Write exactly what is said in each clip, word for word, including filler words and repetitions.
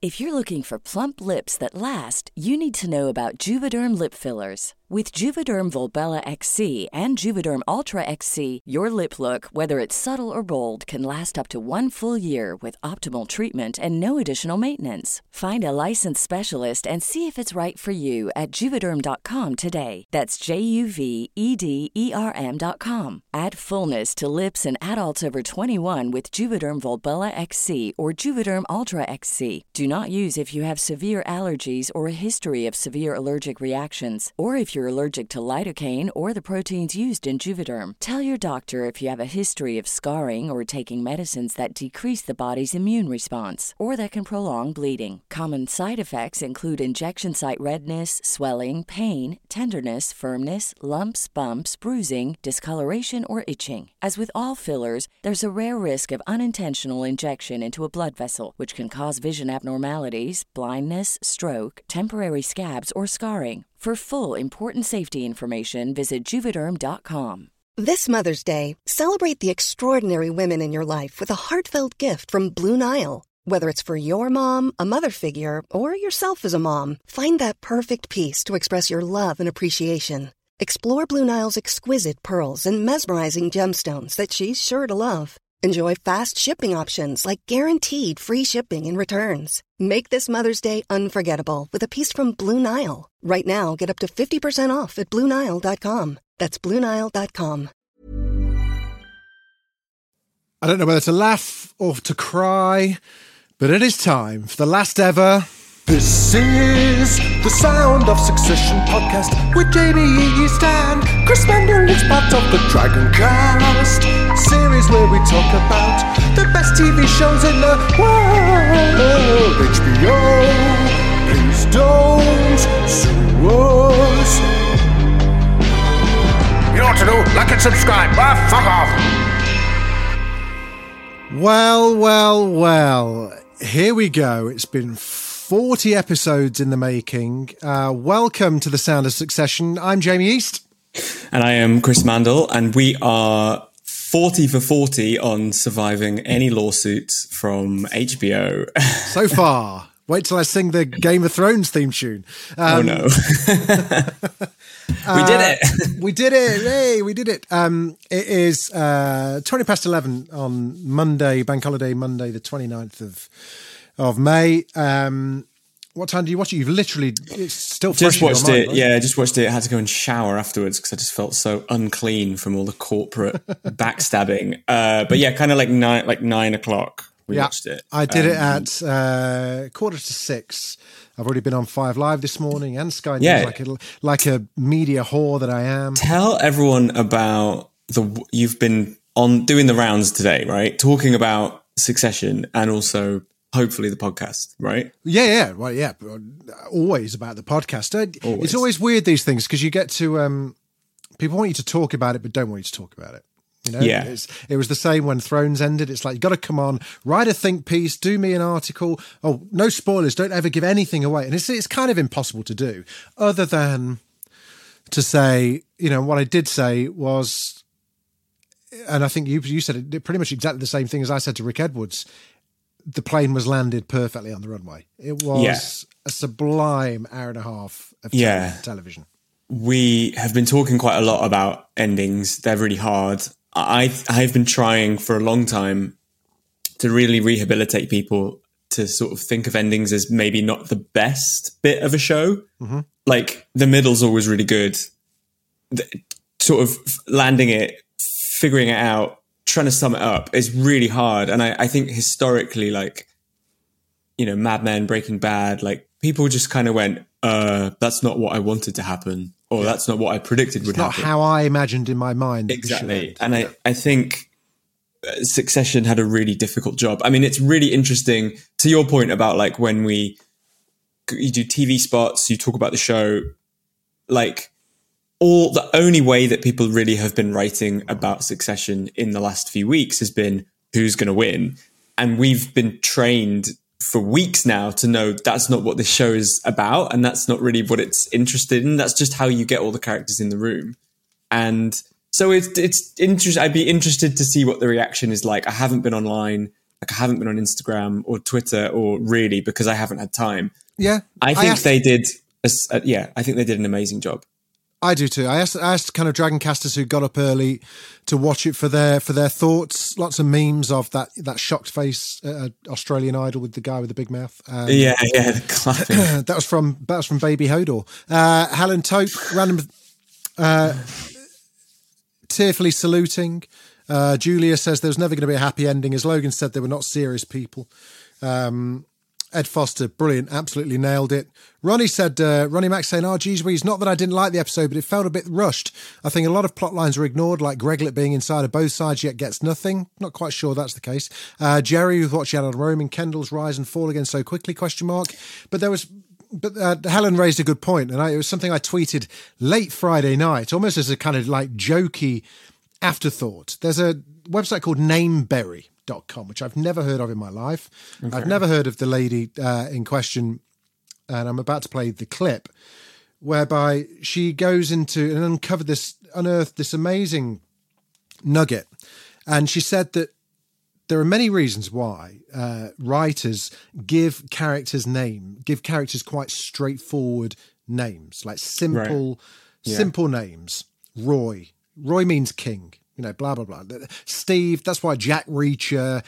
If you're looking for plump lips that last, you need to know about Juvederm lip fillers. With Juvederm Volbella X C and Juvederm Ultra X C, your lip look, whether it's subtle or bold, can last up to one full year with optimal treatment and no additional maintenance. Find a licensed specialist and see if it's right for you at Juvederm dot com today. That's J U V E D E R M dot com. Add fullness to lips in adults over twenty-one with Juvederm Volbella X C or Juvederm Ultra X C. Do not use if you have severe allergies or a history of severe allergic reactions, or if you're allergic to lidocaine or the proteins used in Juvederm. Tell your doctor if you have a history of scarring or taking medicines that decrease the body's immune response or that can prolong bleeding. Common side effects include injection site redness, swelling, pain, tenderness, firmness, lumps, bumps, bruising, discoloration, or itching. As with all fillers, there's a rare risk of unintentional injection into a blood vessel, which can cause vision abnormalities, blindness, stroke, temporary scabs, or scarring. For full, important safety information, visit Juvederm dot com. This Mother's Day, celebrate the extraordinary women in your life with a heartfelt gift from Blue Nile. Whether it's for your mom, a mother figure, or yourself as a mom, find that perfect piece to express your love and appreciation. Explore Blue Nile's exquisite pearls and mesmerizing gemstones that she's sure to love. Enjoy fast shipping options like guaranteed free shipping and returns. Make this Mother's Day unforgettable with a piece from Blue Nile. Right now, get up to fifty percent off at Blue Nile dot com. That's Blue Nile dot com. I don't know whether to laugh or to cry, but it is time for the last ever... This is the Sound of Succession podcast with Jamie East and Chris Mandel is part of the Dragon Cast series where we talk about the best T V shows in the world. H B O, please don't sue us. You know what to do? Like and subscribe. Ah, fuck off. Well, well, well. Here we go. It's been forty episodes in the making. Uh, welcome to the Sound of Succession. I'm Jamie East. And I am Chris Mandel, and we are forty for forty on surviving any lawsuits from H B O. So far. Wait till I sing the Game of Thrones theme tune. Um, oh, no. we did it. Uh, we did it. Hey, we did it. Um, it is uh, twenty past eleven on Monday, Bank Holiday Monday, the twenty-ninth of of May. Um, what time do you watch it? You've literally, it's still fresh just watched in your it. mind, right? Yeah, just watched it. I had to go and shower afterwards because I just felt so unclean from all the corporate backstabbing. Uh, but yeah, kind of like nine, like nine o'clock. We yeah, watched it. I did um, it at uh, quarter to six. I've already been on Five Live this morning and Sky News, yeah. like a like a media whore that I am. Tell everyone about the you've been on doing the rounds today, right? Talking about Succession and also hopefully the podcast, right? Yeah, yeah, well, yeah. Always about the podcast. Always. It's always weird, these things, because you get to um, people want you to talk about it, but don't want you to talk about it. You know, yeah. it's, it was the same when Thrones ended. It's like, you got to come on, write a think piece, do me an article. Oh, no spoilers. Don't ever give anything away. And it's it's kind of impossible to do, other than to say, you know, what I did say was, and I think you you said it pretty much exactly the same thing as I said to Rick Edwards. The plane was landed perfectly on the runway. It was yeah. a sublime hour and a half of yeah. television. We have been talking quite a lot about endings. They're really hard. I, I've been trying for a long time to really rehabilitate people to sort of think of endings as maybe not the best bit of a show. Mm-hmm. Like the middle's always really good. The, sort of landing it, figuring it out, trying to sum it up is really hard. And I, I think historically, like, you know, Mad Men, Breaking Bad, like people just kind of went, uh, that's not what I wanted to happen. Or yeah. that's not what I predicted it's would not happen. Not how I imagined in my mind. Exactly. And I, I think Succession had a really difficult job. I mean, it's really interesting to your point about like when we, you do T V spots, you talk about the show, like all the only way that people really have been writing about Succession in the last few weeks has been who's going to win. And we've been trained for weeks now to know that's not what this show is about. And that's not really what it's interested in. That's just how you get all the characters in the room. And so it's, it's interesting. I'd be interested to see what the reaction is like. I haven't been online. Like I haven't been on Instagram or Twitter or really because I haven't had time. Yeah. I think I asked, they did, a, uh, yeah, I think they did an amazing job. I do too. I asked, I asked kind of Dragon casters who got up early to watch it for their for their thoughts. Lots of memes of that that shocked face uh, Australian Idol with the guy with the big mouth. Um, yeah, yeah, the clapping. that was from that was from Baby Hodor. Uh, Helen Tope, random, uh, tearfully saluting. Uh, Julia says there's never going to be a happy ending. As Logan said, they were not serious people. Um, Ed Foster, brilliant, absolutely nailed it. Ronnie said, uh, Ronnie Mack saying, oh, geez, Weeze, not that I didn't like the episode, but it felt a bit rushed. I think a lot of plot lines are ignored, like Greglet being inside of both sides yet gets nothing. Not quite sure that's the case. Uh, Jerry, who thought she had on Roman Kendall's rise and fall again so quickly, question mark. But there was... But uh, Helen raised a good point, and I, it was something I tweeted late Friday night, almost as a kind of like jokey afterthought. There's a website called Nameberry dot com, which I've never heard of in my life. Okay. I've never heard of the lady uh, in question, and I'm about to play the clip whereby she goes into and uncovered this, unearthed this amazing nugget, and she said that there are many reasons why uh, writers give characters name, give characters quite straightforward names, like simple, right. yeah. simple names. Roy, Roy means king. You know, blah, blah, blah. Steve, that's why Jack Reacher,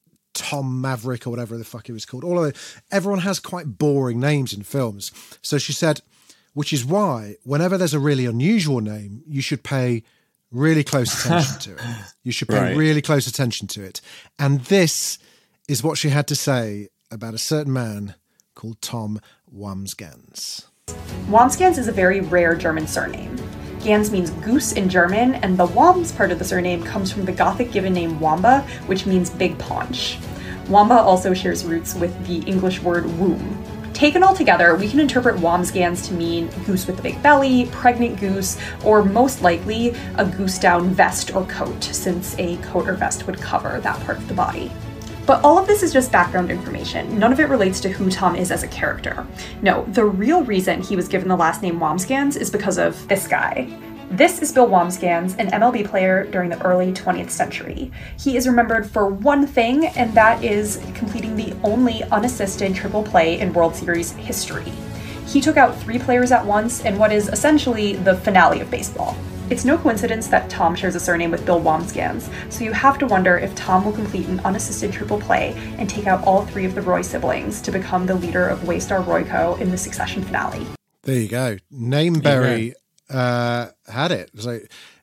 Tom Maverick, or whatever the fuck it was called. All of it. Everyone has quite boring names in films. So she said, which is why whenever there's a really unusual name, you should pay really close attention to it. You should pay right. really close attention to it. And this is what she had to say about a certain man called Tom Wambsgans. Wambsgans is a very rare German surname. Gans means goose in German, and the Wambs part of the surname comes from the Gothic given name Wamba, which means big paunch. Wamba also shares roots with the English word womb. Taken all together, we can interpret Wambsgans to mean goose with a big belly, pregnant goose, or most likely a goose down vest or coat, since a coat or vest would cover that part of the body. But all of this is just background information. None of it relates to who Tom is as a character. No, the real reason he was given the last name Wambsgans is because of this guy. This is Bill Wambsgans, an M L B player during the early twentieth century. He is remembered for one thing, and that is completing the only unassisted triple play in World Series history. He took out three players at once in what is essentially the finale of baseball. It's no coincidence that Tom shares a surname with Bill Wambsgans, so you have to wonder if Tom will complete an unassisted triple play and take out all three of the Roy siblings to become the leader of Waystar Royco in the Succession finale. There you go. Nameberry uh, had it. So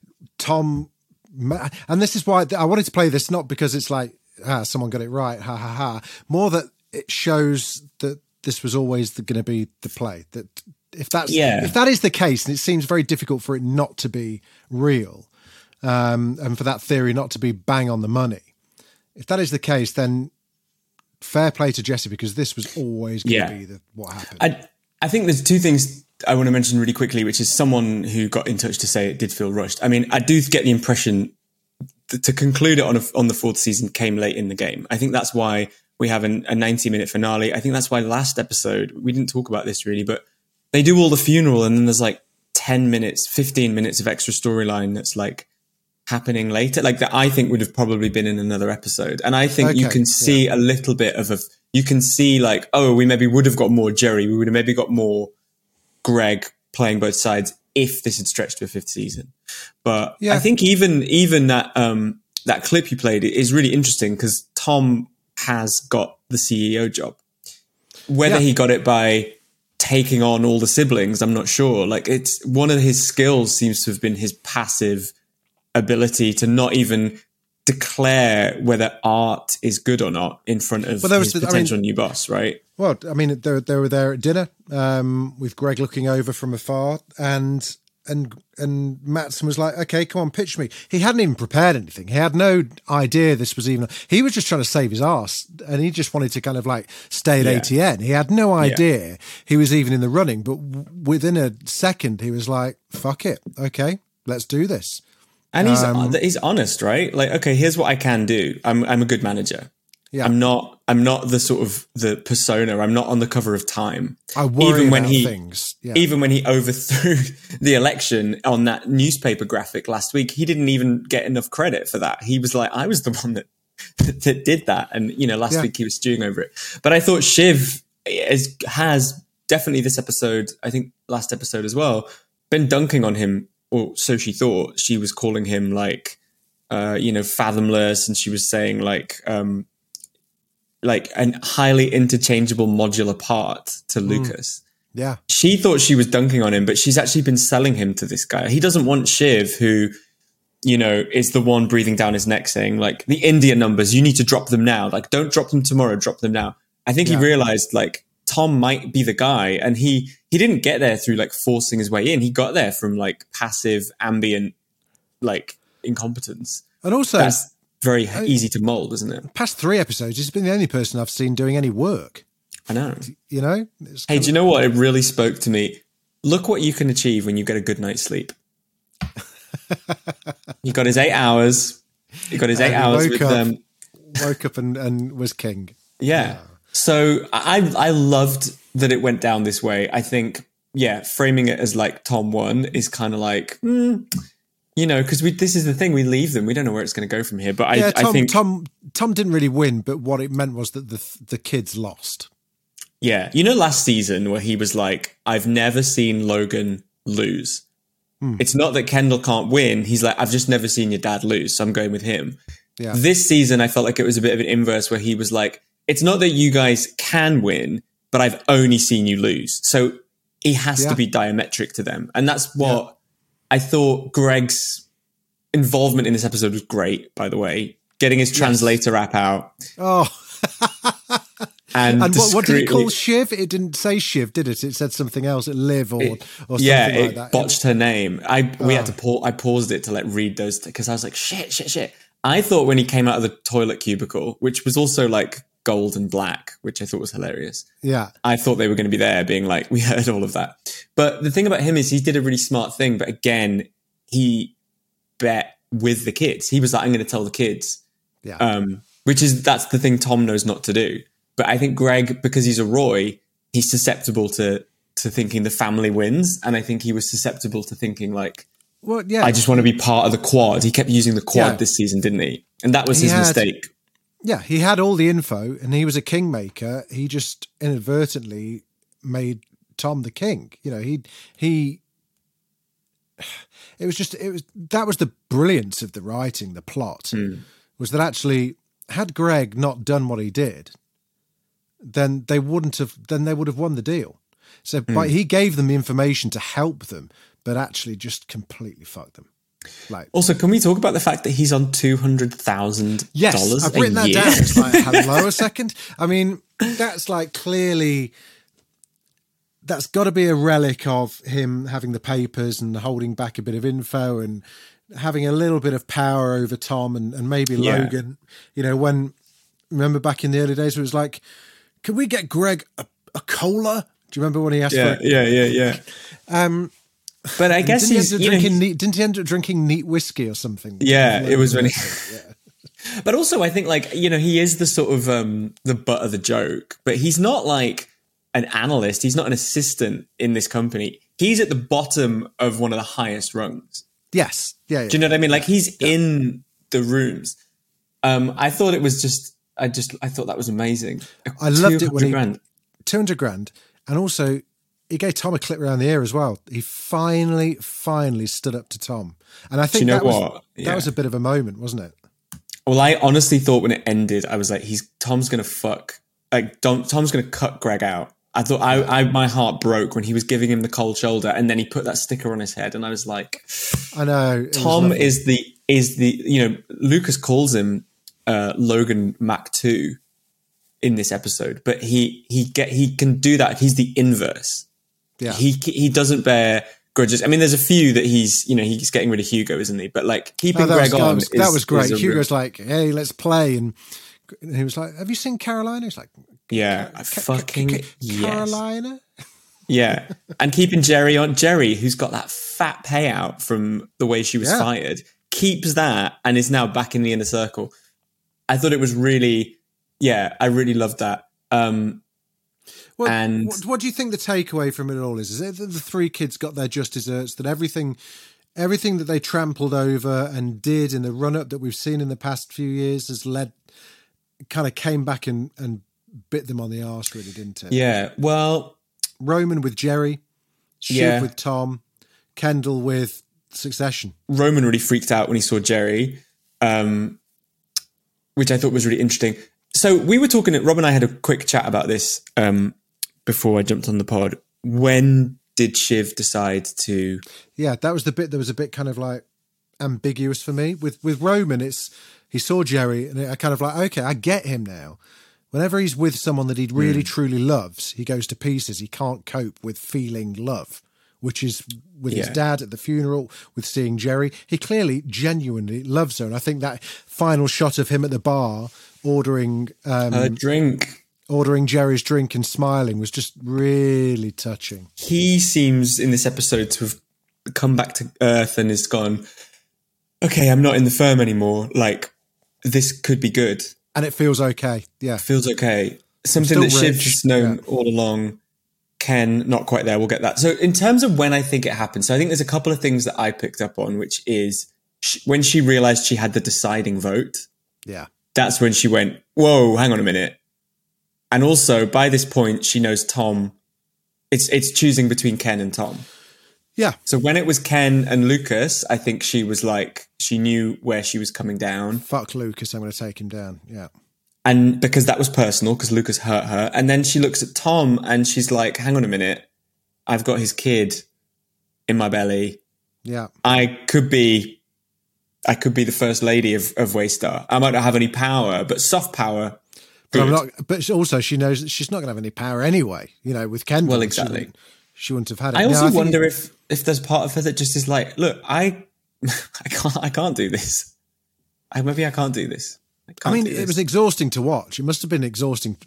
Tom, and this is why I wanted to play this, not because it's like, ah, someone got it right, ha ha ha. More that it shows that this was always going to be the play, that If that's yeah. if that is the case, and it seems very difficult for it not to be real, um, and for that theory not to be bang on the money. If that is the case, then fair play to Jesse, because this was always going yeah. to be the, what happened. I, I think there's two things I want to mention really quickly, which is someone who got in touch to say it did feel rushed. I mean, I do get the impression that to conclude it on a, on the fourth season came late in the game. I think that's why we have an, a ninety minute finale. I think that's why last episode, we didn't talk about this really, but they do all the funeral and then there's like ten minutes, fifteen minutes of extra storyline that's like happening later. Like that I think would have probably been in another episode. And I think okay, you can see yeah. a little bit of a, you can see like, oh, we maybe would have got more Jerry. We would have maybe got more Greg playing both sides if this had stretched to a fifth season. But yeah. I think even, even that, um, that clip you played is really interesting because Tom has got the C E O job. Whether yeah. he got it by taking on all the siblings, I'm not sure. Like it's one of his skills seems to have been his passive ability to not even declare whether art is good or not in front of well, his the, potential I mean, new boss, right? Well, I mean, they, they were there at dinner um, with Greg looking over from afar, and and and Mattson was like, "Okay, come on, pitch me." He hadn't even prepared anything. He had no idea this was even. He was just trying to save his ass, and he just wanted to kind of like stay at yeah. A T N. He had no idea yeah. he was even in the running. But w- within a second, he was like, "Fuck it, okay, let's do this." And he's um, he's honest, right? Like, okay, here's what I can do. I'm I'm a good manager. Yeah. I'm not I'm not the sort of the persona. I'm not on the cover of Time. I worry even when about he, things. Yeah. Even when he overthrew the election on that newspaper graphic last week, he didn't even get enough credit for that. He was like, I was the one that that did that. And, you know, last Yeah. week he was stewing over it. But I thought Shiv is, has definitely this episode, I think last episode as well, been dunking on him, or so she thought. She was calling him like, uh, you know, fathomless. And she was saying like, um, like a highly interchangeable modular part to Mm. Lucas. Yeah. She thought she was dunking on him, but she's actually been selling him to this guy. He doesn't want Shiv, who, you know, is the one breathing down his neck saying, like, the India numbers, you need to drop them now. Like, don't drop them tomorrow, drop them now. I think Yeah. he realized, like, Tom might be the guy. And he, he didn't get there through, like, forcing his way in. He got there from, like, passive, ambient, like, incompetence. And also, That's very easy to mold, isn't it? past three episodes, he's been the only person I've seen doing any work. I know. You know? It's Hey, kind do you know what? It really spoke to me. Look what you can achieve when you get a good night's sleep. He got his eight hours. He got his eight And he hours woke with up. them. of woke up and, and was king. Yeah. So I I loved that it went down this way. I think, yeah, framing it as like Tom won is kind of like, mm, you know, because we this is the thing, we leave them. We don't know where it's going to go from here. But I, Yeah, Tom, I think, Tom, Tom didn't really win, but what it meant was that the the kids lost. yeah, you know, last season where he was like, I've never seen Logan lose. Hmm. It's not that Kendall can't win. He's like, I've just never seen your dad lose, so I'm going with him. Yeah. This season, I felt like it was a bit of an inverse where he was like, it's not that you guys can win, but I've only seen you lose. So he has Yeah. to be diametric to them. And that's what I thought Greg's involvement in this episode was great, by the way. Getting his translator app out. Oh, And, and what, what did he discreetly- call Shiv? It didn't say Shiv, did it? It said something else, Liv or, or something yeah, like it that. botched her name. I we Oh. had to pause. I paused it to like read those because I was like, shit, shit, shit. I thought when he came out of the toilet cubicle, which was also like gold and black, which I thought was hilarious. Yeah. I thought they were going to be there, being like, we heard all of that. But the thing about him is he did a really smart thing. But again, he bet with the kids. He was like, I'm going to tell the kids. Yeah. Um, which is that's the thing Tom knows not to do. But I think Greg, because he's a Roy, he's susceptible to to thinking the family wins, and I think he was susceptible to thinking like, Well, yeah. I just want to be part of the quad. He kept using the quad Yeah. this season, didn't he? And that was He his had- mistake. Yeah, he had all the info and he was a kingmaker. He just inadvertently made Tom the king. You know, he he it was just it was that was the brilliance of the writing, the plot. Was that actually had Greg not done what he did, then they wouldn't have then they would have won the deal. So but he gave them the information to help them, but actually just completely fucked them. Like Also, can we talk about the fact that he's on two hundred thousand Yes, dollars I've a written that year? down. It's like, hello a second. I mean, that's like clearly, that's got to be a relic of him having the papers and holding back a bit of info and having a little bit of power over Tom and, and maybe Yeah. Logan. You know, when, remember back in the early days, it was like, can we get Greg a, a cola? Do you remember when he asked Yeah, for yeah, yeah, yeah. Um, But I guess didn't he, he's, end up you know, drinking neat, didn't he end up drinking neat whiskey or something? Yeah, it was when he. Yeah. But also, I think like you know he is the sort of um the butt of the joke, but he's not like an analyst. He's not an assistant in this company. He's at the bottom of one of the highest rungs. Yes. Yeah, yeah. Do you know what I mean? Like he's in the rooms. Um, I thought it was just. I just. I thought that was amazing. I loved it when two hundred he grand. two hundred grand, and also he gave Tom a clip around the ear as well. He finally, finally stood up to Tom, and I think you know that was what? Yeah. that was a bit of a moment, wasn't it? Well, I honestly thought when it ended, I was like, "He's Tom's gonna fuck. Like, Tom, Tom's gonna cut Greg out." I thought I, I, my heart broke when he was giving him the cold shoulder, and then he put that sticker on his head, and I was like, I know. it was "Tom lovely. is the is the you know Lucas calls him uh, Logan Mac two in this episode, but he he get he can do that. He's the inverse. yeah. He he doesn't bear grudges. I mean, there's a few that he's you know he's getting rid of Hugo, isn't he? But like keeping Oh, that, Greg was, on that, was, is, that was great. is a Hugo's real- like, "Hey, let's play," and he was like, "Have you seen Carolina?" He's like, yeah, I "Ca- fucking ca- ca- yes. Carolina." Yeah. And keeping Jerry on, Jerry, who's got that fat payout from the way she was Yeah. fired, keeps that and is now back in the inner circle. I thought it was really, yeah, I really loved that. Um, What, And- what, what do you think the takeaway from it all is? Is it that the three kids got their just desserts? That everything everything that they trampled over and did in the run-up that we've seen in the past few years has led, kind of came back and, and bit them on the arse, really, didn't it? Yeah, well... Roman with Jerry, Shiv yeah. with Tom, Kendall with Succession. Roman really freaked out when he saw Jerry, um, which I thought was really interesting. So we were talking, Rob and I had a quick chat about this um, before I jumped on the pod. When did Shiv decide to... Yeah, that was the bit that was a bit kind of like ambiguous for me. With with Roman, it's he saw Jerry and I kind of like, okay, I get him now. Whenever he's with someone that he really mm. truly loves, he goes to pieces. He can't cope with feeling love, which is with yeah. his dad at the funeral, with seeing Jerry. He clearly genuinely loves her. And I think that final shot of him at the bar ordering... Um, a drink. Ordering Jerry's drink and smiling was just really touching. He seems in this episode to have come back to earth and has gone, okay, I'm not in the firm anymore. Like, this could be good. And it feels okay. Yeah. It feels okay. Something that Shiv has known yeah. all along. Ken, not quite there. We'll get that. So in terms of when I think it happened, so I think there's a couple of things that I picked up on, which is she, when she realized she had the deciding vote. Yeah. That's when she went, whoa, hang on a minute. And also, by this point, she knows Tom. It's it's choosing between Ken and Tom. Yeah. So when it was Ken and Lucas, I think she was like, she knew where she was coming down. Fuck Lucas, I'm going to take him down. Yeah. And because that was personal, because Lucas hurt her. And then she looks at Tom and she's like, hang on a minute. I've got his kid in my belly. Yeah. I could be, I could be the first lady of, of Waystar. I might not have any power, but soft power. But, I'm not, but also she knows that she's not going to have any power anyway, you know, with Kendall. Well, exactly. She wouldn't, she wouldn't have had it. I also no, I wonder it, if, if there's part of her that just is like, look, I, I can't, I can't do this. I, maybe I can't do this. I, I mean, it was exhausting to watch. It must have been exhausting.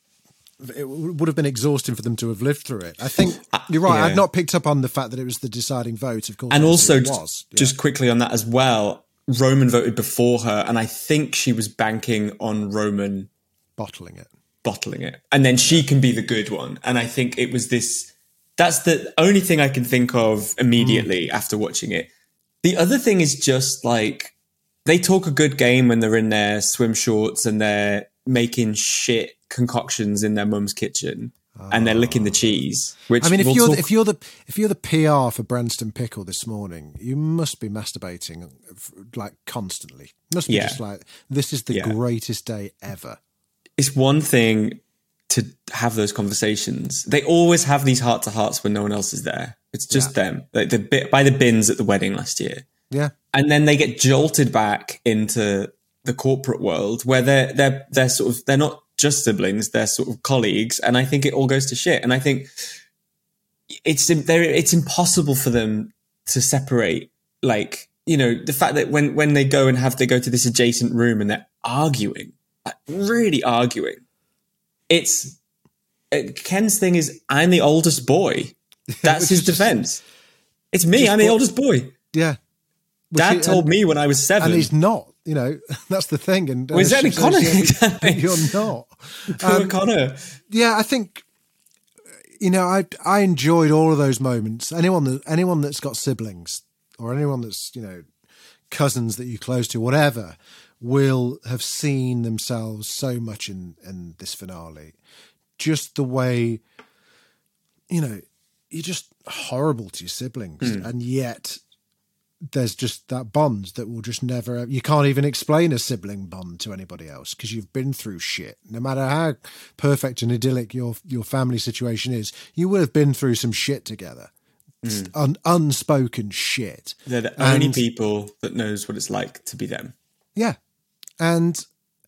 It would have been exhausting for them to have lived through it. I think you're right. Yeah. I'd not picked up on the fact that it was the deciding vote, of course. And also, it was. Yeah. just quickly on that as well, Roman voted before her, and I think she was banking on Roman bottling it. bottling it. And then she can be the good one. And I think it was this, that's the only thing I can think of immediately mm. after watching it. The other thing is just like, they talk a good game when they're in their swim shorts and they're making shit concoctions in their mum's kitchen oh. and they're licking the cheese. Which I mean, if we'll you're talk- the, if you're the if you're the P R for Branston Pickle this morning, you must be masturbating like constantly. Must be yeah. just like, this is the yeah. greatest day ever. It's one thing to have those conversations. They always have these heart to hearts when no one else is there. It's just yeah. them, like the bit by the bins at the wedding last year. Yeah. And then they get jolted back into the corporate world where they're, they're, they're sort of, they're not just siblings, they're sort of colleagues. And I think it all goes to shit. And I think it's, it's impossible for them to separate, like, you know, the fact that when, when they go and have, they go to this adjacent room and they're arguing, like really arguing. It's, Ken's thing is, I'm the oldest boy. That's his defense. It's me. I'm the oldest boy. Yeah. Dad he, told and, me when I was seven. And he's not, you know, that's the thing. And uh, well, exactly, Connor. Exactly. You're not. Poor um, Connor. Yeah, I think, you know, I I enjoyed all of those moments. Anyone that anyone that's got siblings or anyone that's, you know, cousins that you're close to, whatever, will have seen themselves so much in, in this finale. Just the way, you know, you're just horrible to your siblings. Mm. And yet there's just that bond that will just never, you can't even explain a sibling bond to anybody else because you've been through shit. No matter how perfect and idyllic your your family situation is, you will have been through some shit together. Mm. Un, unspoken shit. They're the only and, people that knows what it's like to be them. Yeah. And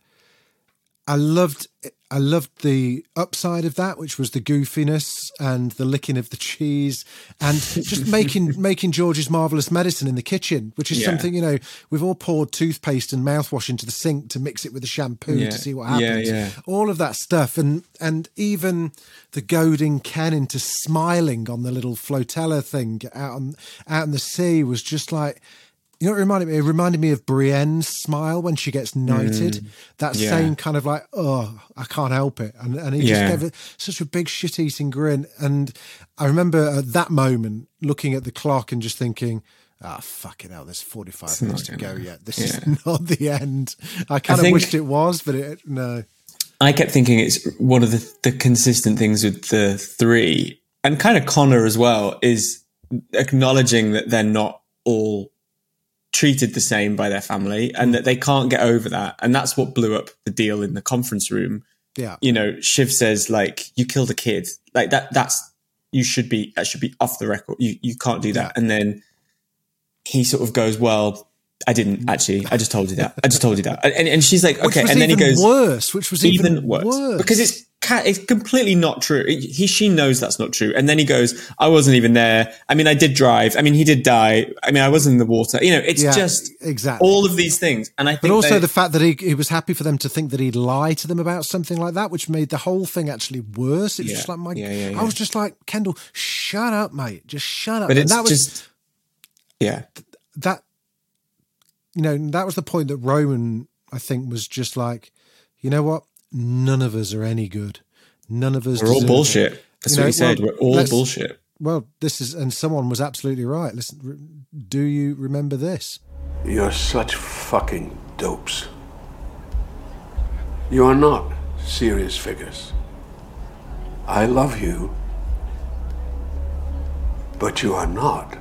I loved I loved the upside of that, which was the goofiness and the licking of the cheese and just making making George's marvellous medicine in the kitchen, which is yeah. something, you know, we've all poured toothpaste and mouthwash into the sink to mix it with the shampoo yeah. to see what happens. Yeah, yeah. All of that stuff. And and even the goading Ken into smiling on the little flotilla thing out on out in the sea was just like, you know what it reminded me? It reminded me of Brienne's smile when she gets knighted. Mm, that yeah. same kind of like, oh, I can't help it. And, and he yeah. just gave it such a big shit-eating grin. And I remember at that moment looking at the clock and just thinking, ah, fucking hell, there's forty-five It's minutes to gonna- go yet. This yeah. is not the end. I kind of think- wished it was, but it, no. I kept thinking it's one of the, the consistent things with the three, and kind of Connor as well, is acknowledging that they're not all treated the same by their family and that they can't get over that. And that's what blew up the deal in the conference room. Yeah. You know, Shiv says, like, you killed a kid. Like that, that's, you should be, that should be off the record. You, you can't do that. Yeah. And then he sort of goes, well, I didn't actually. I just told you that. I just told you that. And, and she's like, Which okay. was And then he even goes, worse, which was even, even worse. worse. Because it's ca- it's completely not true. He, she knows that's not true. And then he goes, I wasn't even there. I mean, I did drive. I mean, he did die. I mean, I was in the water. You know, it's Yeah, just exactly. all of these things. And I think But also they- the fact that he, he was happy for them to think that he'd lie to them about something like that, which made the whole thing actually worse. It was Yeah, just like, my, yeah, yeah, yeah. I was just like, Kendall, shut up, mate. Just shut up. but And it's that was just, yeah. that, you know, that was the point that Roman, I think, was just like, you know what? None of us are any good. None of us. We're all deserve bullshit. it. That's You know, what he said. well, We're all let's- bullshit. Well, this is, and someone was absolutely right. Listen, re- do you remember this? You're such fucking dopes. You are not serious figures. I love you, but you are not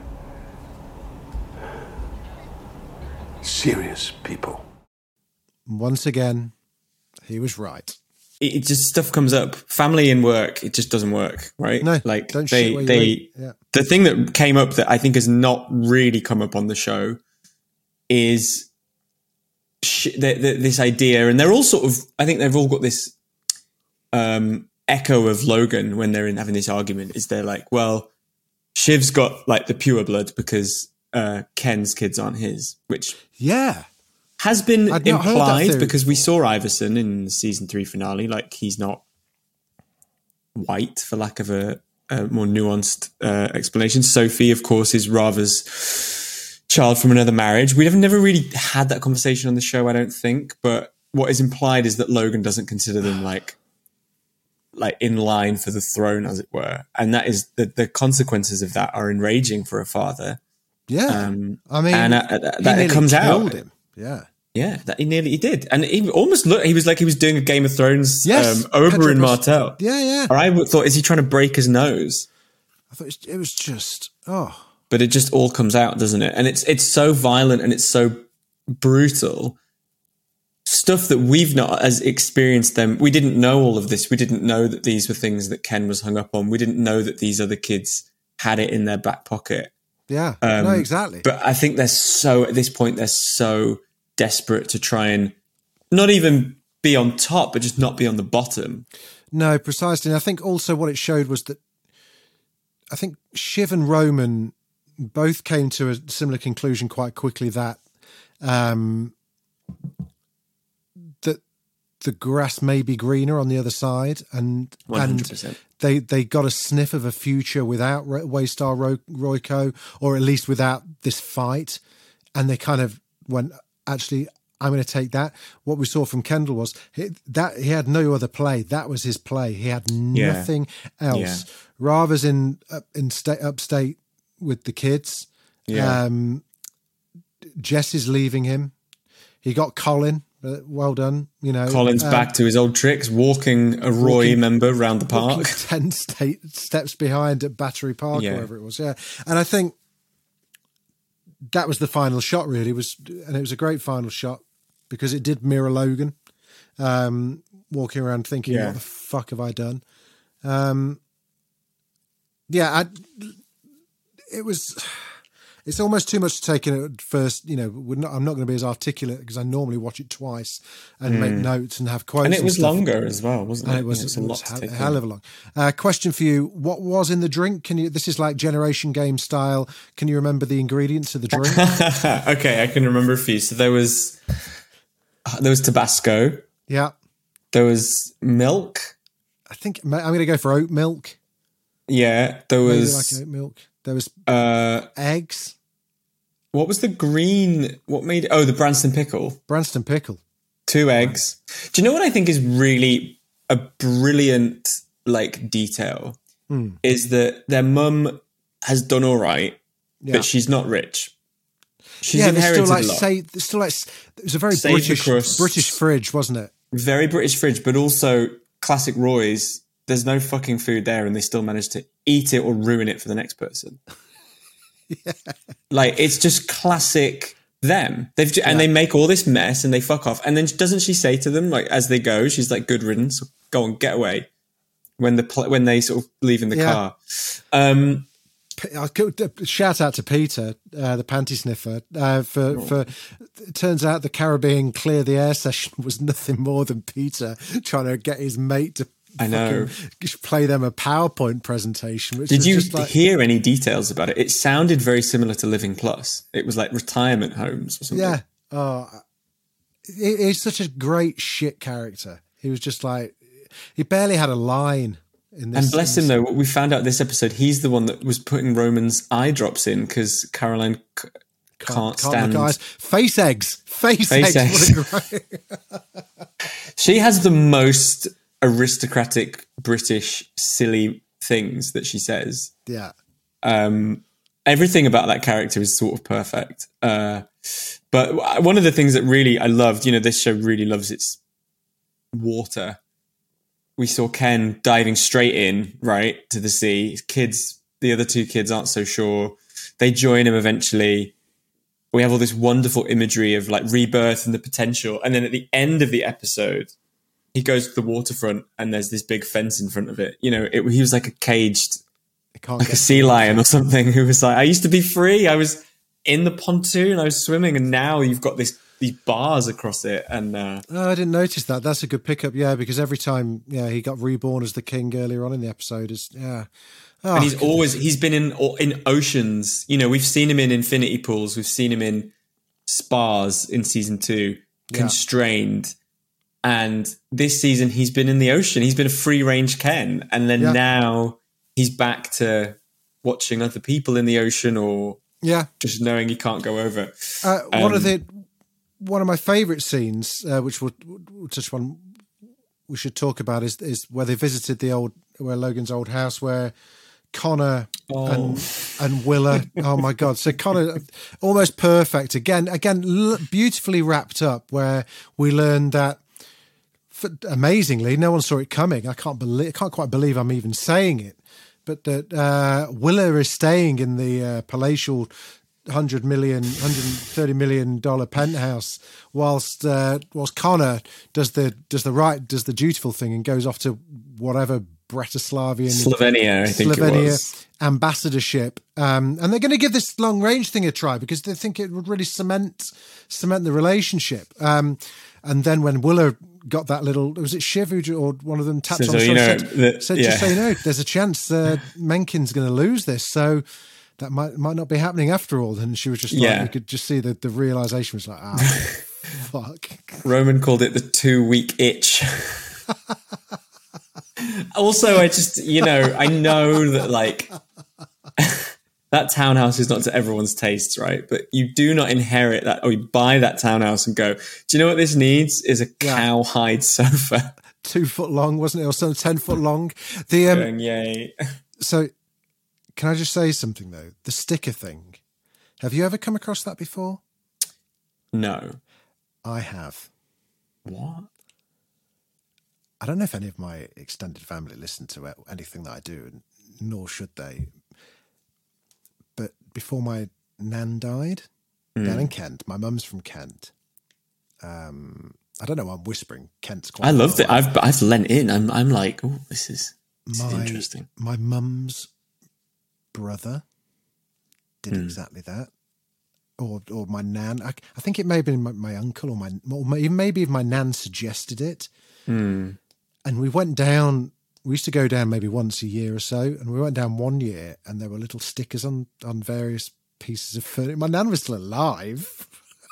serious people. Once again, he was right. It, it just stuff comes up. Family and work, it just doesn't work, right? No, like don't they, shit where you they, eat. Yeah. the thing that came up that I think has not really come up on the show is sh- the, the, this idea, and they're all sort of, I think they've all got this um, echo of Logan when they're in having this argument. Is they're like, well, Shiv's got like the pure blood because uh, Ken's kids aren't his, which Yeah. has been I'd not heard that implied theory because we saw Iverson in the season three finale. Like he's not white, for lack of a, a more nuanced uh, explanation. Sophie, of course, is Rava's child from another marriage. We have never really had that conversation on the show, I don't think. But what is implied is that Logan doesn't consider them like like in line for the throne, as it were, and that is the the consequences of that are enraging for a father. Yeah. Um, I mean, and uh, uh, he that it nearly comes killed out. him. Yeah. Yeah, that he nearly he did, and he almost looked. He was like he was doing a Game of Thrones Yes, um, Oberyn Pedro Pas- Martell. Yeah, yeah. Or I w- thought, is he trying to break his nose? I thought it was, it was just, oh. But it just all comes out, doesn't it? And it's it's so violent and it's so brutal. Stuff that we've not as experienced them. We didn't know all of this. We didn't know that these were things that Ken was hung up on. We didn't know that these other kids had it in their back pocket. Yeah. Um, no, exactly. But I think they're so, at this point, they're so desperate to try and not even be on top, but just not be on the bottom. No, precisely. And I think also what it showed was that I think Shiv and Roman both came to a similar conclusion quite quickly that um, that the grass may be greener on the other side, and one hundred percent. and they they got a sniff of a future without Ro- Waystar Ro- Royco, or at least without this fight, and they kind of went, actually, I'm going to take that. What we saw from Kendall was he, that he had no other play. That was his play. He had Yeah. nothing else. Yeah. Rava's in uh, in state, upstate with the kids. Yeah. Um, Jess is leaving him. He got Colin. Uh, well done. You know, Colin's um, back to his old tricks, walking a Roy walking- member round the walking park. ten state, steps behind at Battery Park, Yeah. or wherever it was. Yeah, and I think that was the final shot. Really, was and it was a great final shot because it did mirror Logan um, walking around thinking, Yeah. "What the fuck have I done?" Um, yeah, I, it was. It's almost too much to take in at first. You know, we're not, I'm not going to be as articulate because I normally watch it twice and make notes and have quotes. And it was stuff. longer as well, wasn't it? And it was, Yeah, it's it a was lot to hell, take hell in. of a long. Uh, question for you: what was in the drink? Can you? This is like Generation Game style. Can you remember the ingredients of the drink? Okay, I can remember a few. So there was there was Tabasco. Yeah, There was milk. I think I'm going to go for oat milk. Yeah, there Maybe was like oat milk. There was uh, eggs, what was the green? What made? Oh, the Branston pickle. Branston pickle. Two eggs. Do you know what I think is really a brilliant like detail? Hmm. Is that their mum has done all right, Yeah. but she's not rich. She's yeah, there's inherited still like a lot. say, there's still like it was a very Save the British crusts. British fridge, wasn't it? Very British fridge, but also classic Roy's. There's no fucking food there, and they still manage to eat it or ruin it for the next person. yeah. Like it's just classic them. They've ju- yeah. and they make all this mess and they fuck off. And then doesn't she say to them, like as they go, she's like, "Good riddance, go on, get away." When the pl- when they sort of leave in the yeah. car. Um, I'll go, shout out to Peter, uh, the panty sniffer, uh, for, oh. for, it turns out the Caribbean Clear the Air session was nothing more than Peter trying to get his mate to I know. play them a PowerPoint presentation. Which Did was you just like, hear any details about it? It sounded very similar to Living Plus. It was like retirement homes or something. Yeah. Oh, he, he's such a great shit character. He was just like, he barely had a line. In this, and bless him though, we found out this episode, he's the one that was putting Roman's eye drops in because Caroline c- can't, can't stand guys. Face eggs, face, face eggs. eggs. What a great... She has the most aristocratic British silly things that she says. Yeah, um, everything about that character is sort of perfect. Uh, but one of the things that really I loved, you know, this show really loves its water. We saw Ken diving straight in, right, to the sea. His kids, the other two kids aren't so sure. They join him eventually. We have all this wonderful imagery of like rebirth and the potential. And then at the end of the episode, he goes to the waterfront and there's this big fence in front of it. You know, it, he was like a caged, like a sea lion or something who was like, I used to be free. I was in the pontoon, I was swimming, and now you've got this these bars across it. And uh, oh, I didn't notice that. That's a good pickup, yeah, because every time, yeah, he got reborn as the king earlier on in the episode. Is yeah, oh, and he's always he's been in in oceans. You know, we've seen him in infinity pools, we've seen him in spas in season two, constrained, yeah. And this season he's been in the ocean. He's been a free range Ken, and then yeah. now he's back to watching other people in the ocean, or yeah, just knowing he can't go over. Uh, um, one of the one of my favourite scenes, uh, which we'll, we'll touch one we should talk about, is is where they visited the old where Logan's old house, where Connor oh. and and Willa. Oh my God! So Connor, almost perfect again. Again, l- beautifully wrapped up. Where we learned that, for, amazingly, no one saw it coming. I can't believe. I can't quite believe I'm even saying it. But that uh, Willa is staying in the uh, palatial hundred million, hundred thirty million dollar penthouse, whilst uh, whilst Connor does the does the right does the dutiful thing and goes off to whatever Bratislavian Slovenia, I think Slovenia it was. ambassadorship, um, and they're going to give this long range thing a try because they think it would really cement cement the relationship. Um, and then when Willa got that little, was it Shiv who, or one of them tapped so, on the so, shoulder, you know, said, the, said yeah. just so you know, there's a chance uh, Menken's going to lose this, so that might might not be happening after all. And she was just like, yeah. you could just see that the realization was like, ah, fuck. Roman called it the two week itch. Also, I just, you know, I know that like that townhouse is not to everyone's tastes, right? But you do not inherit that, or you buy that townhouse and go, do you know what this needs? Is a Yeah. cowhide sofa. Two foot long, wasn't it? Or some ten foot long. The um, Going, yay. So, can I just say something though? The sticker thing. Have you ever come across that before? No. I have. What? I don't know if any of my extended family listen to anything that I do, and nor should they. But before my nan died, Mm. down in Kent, my mum's from Kent. Um, I don't know why I'm whispering. Kent's quite. I loved far it. away. I've I've lent in. I'm I'm like, oh, this is, this is my, interesting. My mum's brother did Mm. exactly that. Or or my nan. I, I think it may have been my, my uncle or my, or maybe my nan suggested it. Mm. And we went down, we used to go down maybe once a year or so, and we went down one year and there were little stickers on, on various pieces of furniture. My nan was still alive.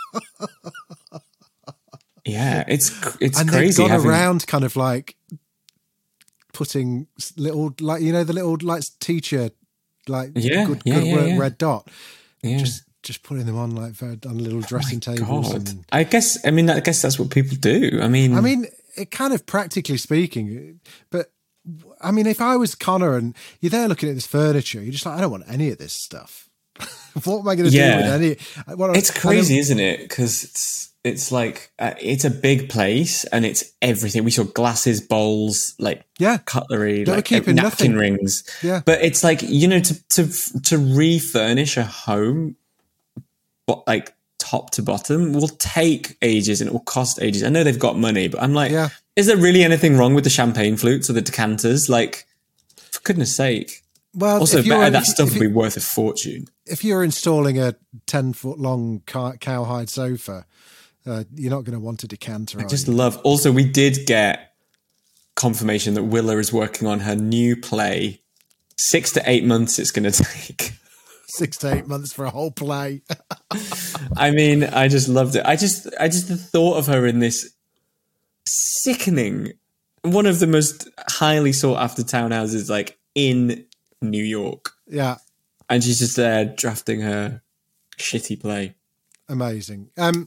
Yeah, it's it's and crazy. they've gone having... around kind of like putting little, like, you know, the little, like, teacher, like, Yeah, good, yeah, good yeah, work, yeah. red dot. Yeah. Just just putting them on, like, on little dressing Oh my tables. God. And, I guess, I mean, I guess that's what people do. I mean, I mean, it kind of practically speaking, but I mean, if I was Connor and you're there looking at this furniture, you're just like, I don't want any of this stuff. What am I going to Yeah. do with any? What, It's crazy, isn't it? Because it's it's like uh, it's a big place and it's everything. We saw glasses, bowls, like Yeah. cutlery, They were like keeping napkin nothing. rings. Yeah. But it's like, you know, to to to refurnish a home, but like top to bottom, will take ages and it will cost ages. I know they've got money, but I'm like, Yeah. is there really anything wrong with the champagne flutes or the decanters? Like, for goodness sake. Well, Also, if you're- better, that if- stuff if would be you- worth a fortune. If you're installing a ten foot long cow- cowhide sofa, uh, you're not going to want a decanter. I are just you? love. Also, we did get confirmation that Willa is working on her new play. Six to eight months it's going to take. Six to eight months for a whole play. I mean, I just loved it. I just, I just the thought of her in this sickening, one of the most highly sought after townhouses, like in New York, Yeah, and she's just there drafting her shitty play. amazing. Um,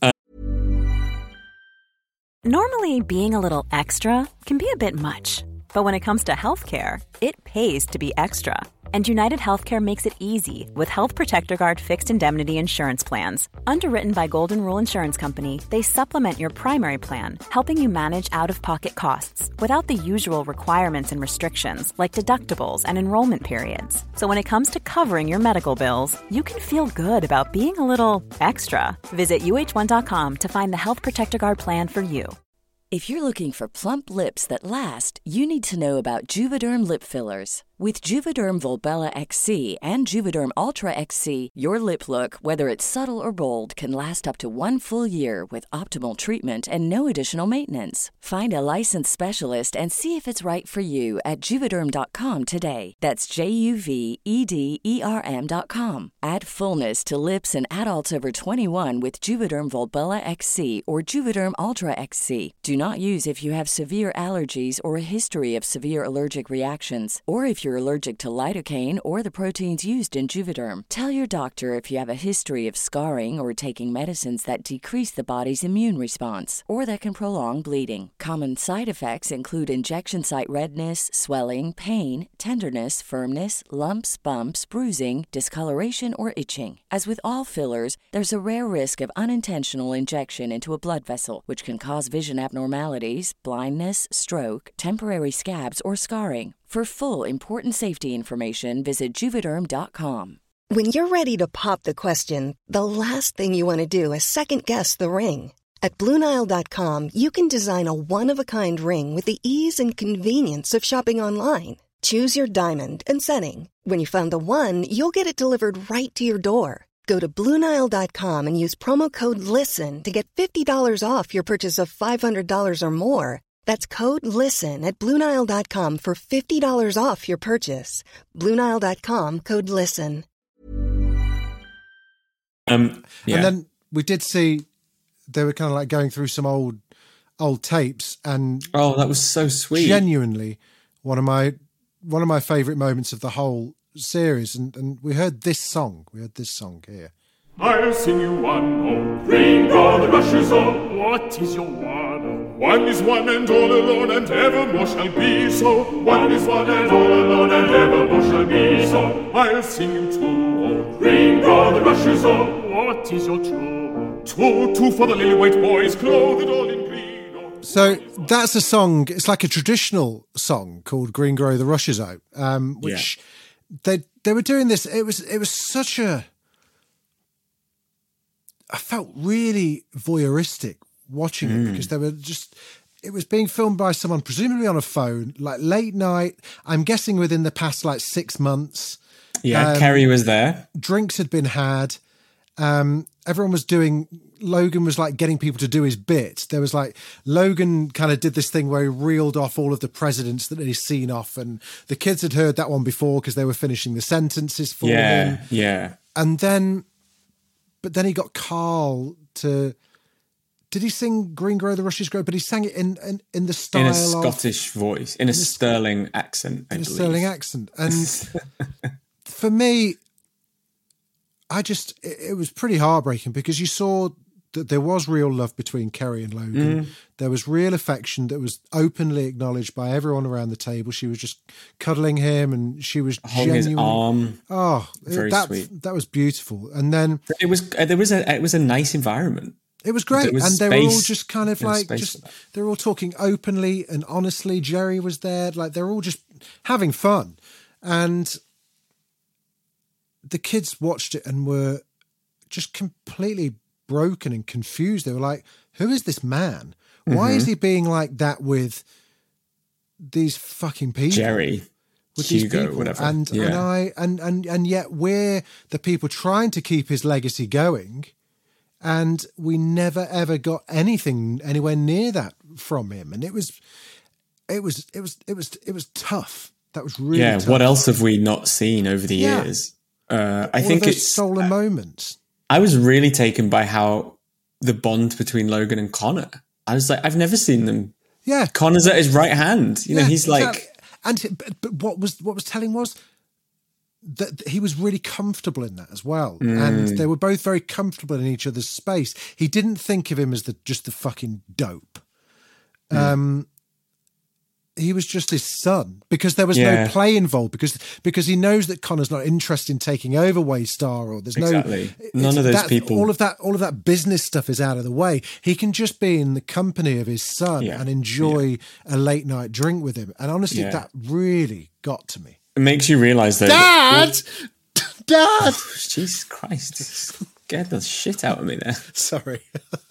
Normally, being a little extra can be a bit much, but when it comes to healthcare, it pays to be extra. And United Healthcare makes it easy with Health Protector Guard fixed indemnity insurance plans. Underwritten by Golden Rule Insurance Company, they supplement your primary plan, helping you manage out-of-pocket costs without the usual requirements and restrictions like deductibles and enrollment periods. So when it comes to covering your medical bills, you can feel good about being a little extra. Visit U H one dot com to find the Health Protector Guard plan for you. If you're looking for plump lips that last, you need to know about Juvederm lip fillers. With Juvederm Volbella X C and Juvederm Ultra X C, your lip look, whether it's subtle or bold, can last up to one full year with optimal treatment and no additional maintenance. Find a licensed specialist and see if it's right for you at juvederm dot com today. That's J U V E D E R M dot com. Add fullness to lips in adults over twenty-one with Juvederm Volbella X C or Juvederm Ultra X C. Do not use if you have severe allergies or a history of severe allergic reactions, or if you're allergic to lidocaine or the proteins used in Juvederm. Tell your doctor if you have a history of scarring or taking medicines that decrease the body's immune response or that can prolong bleeding. Common side effects include injection site redness, swelling, pain, tenderness, firmness, lumps, bumps, bruising, discoloration, or itching. As with all fillers, there's a rare risk of unintentional injection into a blood vessel, which can cause vision abnormalities, blindness, stroke, temporary scabs, or scarring. For full important safety information, visit juvederm dot com. When you're ready to pop the question, the last thing you want to do is second-guess the ring. At Blue Nile dot com, you can design a one-of-a-kind ring with the ease and convenience of shopping online. Choose your diamond and setting. When you find the one, you'll get it delivered right to your door. Go to Blue Nile dot com and use promo code LISTEN to get fifty dollars off your purchase of five hundred dollars or more. That's code LISTEN at Blue Nile dot com for fifty dollars off your purchase. Blue Nile dot com, code LISTEN. Um, yeah. And then we did see they were kind of like going through some old old tapes, and oh, that was so sweet. genuinely one of my one of my favourite moments of the whole series. And, and we heard this song. We heard this song here. I'll sing you one, oh, Gringo the rushes on. What is your one, oh? One is one and all alone and evermore shall be so. One is one and all alone and evermore shall be so. I'll sing you two, oh, Gringo the rushes on. What is your two? Two, two for the lily white boys clothed all in green. Oh. So that's a song. It's like a traditional song called "Green Grow the Rushes Out," um, which Yeah. they they were doing this. It was it was such a. I felt really voyeuristic watching it because they were just. It was being filmed by someone, presumably on a phone, like late night. I'm guessing within the past like six months. Yeah, Um, Kerry was there. Drinks had been had. Um, everyone was doing. Logan was like getting people to do his bit. There was like Logan kind of did this thing where he reeled off all of the presidents that he's seen off, and the kids had heard that one before because they were finishing the sentences for Yeah, him. yeah. And then, but then he got Carl to. Did he sing "Green Grow the Rushes Grow"? But he sang it in in, in the style In a of Scottish voice, in a sterling accent, I in a believe. sterling accent. And for me, I just it, it was pretty heartbreaking because you saw that there was real love between Kerry and Logan. Mm. There was real affection that was openly acknowledged by everyone around the table. She was just cuddling him, and she was holding his arm. Oh, very that, sweet. That was beautiful. And then it was there was a it was a nice environment. It was great, was and they space, were all just kind of like just they were all talking openly and honestly. Jerry was there, like they're all just having fun, and the kids watched it and were just completely broken and confused. They were like, who is this man? Why mm-hmm. is he being like that with these fucking people? Jerry, with Hugo, these people? whatever. And yeah. and I and, and and yet we're the people trying to keep his legacy going, and we never ever got anything anywhere near that from him. And it was it was it was it was it was tough. That was really yeah. tough. What else have we not seen over the yeah. years? Uh, I All think of those it's stolen moments. I was really taken by how the bond between Logan and Connor. I was like, I've never seen them. Yeah, Connor's at his right hand. You yeah, know, he's exactly. like, and but, but what was what was telling was that he was really comfortable in that as well, mm. and they were both very comfortable in each other's space. He didn't think of him as the just the fucking dope. Mm. Um, he was just his son because there was yeah. no play involved because because he knows that Connor's not interested in taking over Waystar or there's exactly. no none of those that, people. All of that, all of that business stuff is out of the way. He can just be in the company of his son yeah. and enjoy yeah. a late night drink with him. And honestly, yeah. that really got to me. It makes you realise though, Dad, that, Dad, Jesus Christ, scared the shit out of me there. Sorry.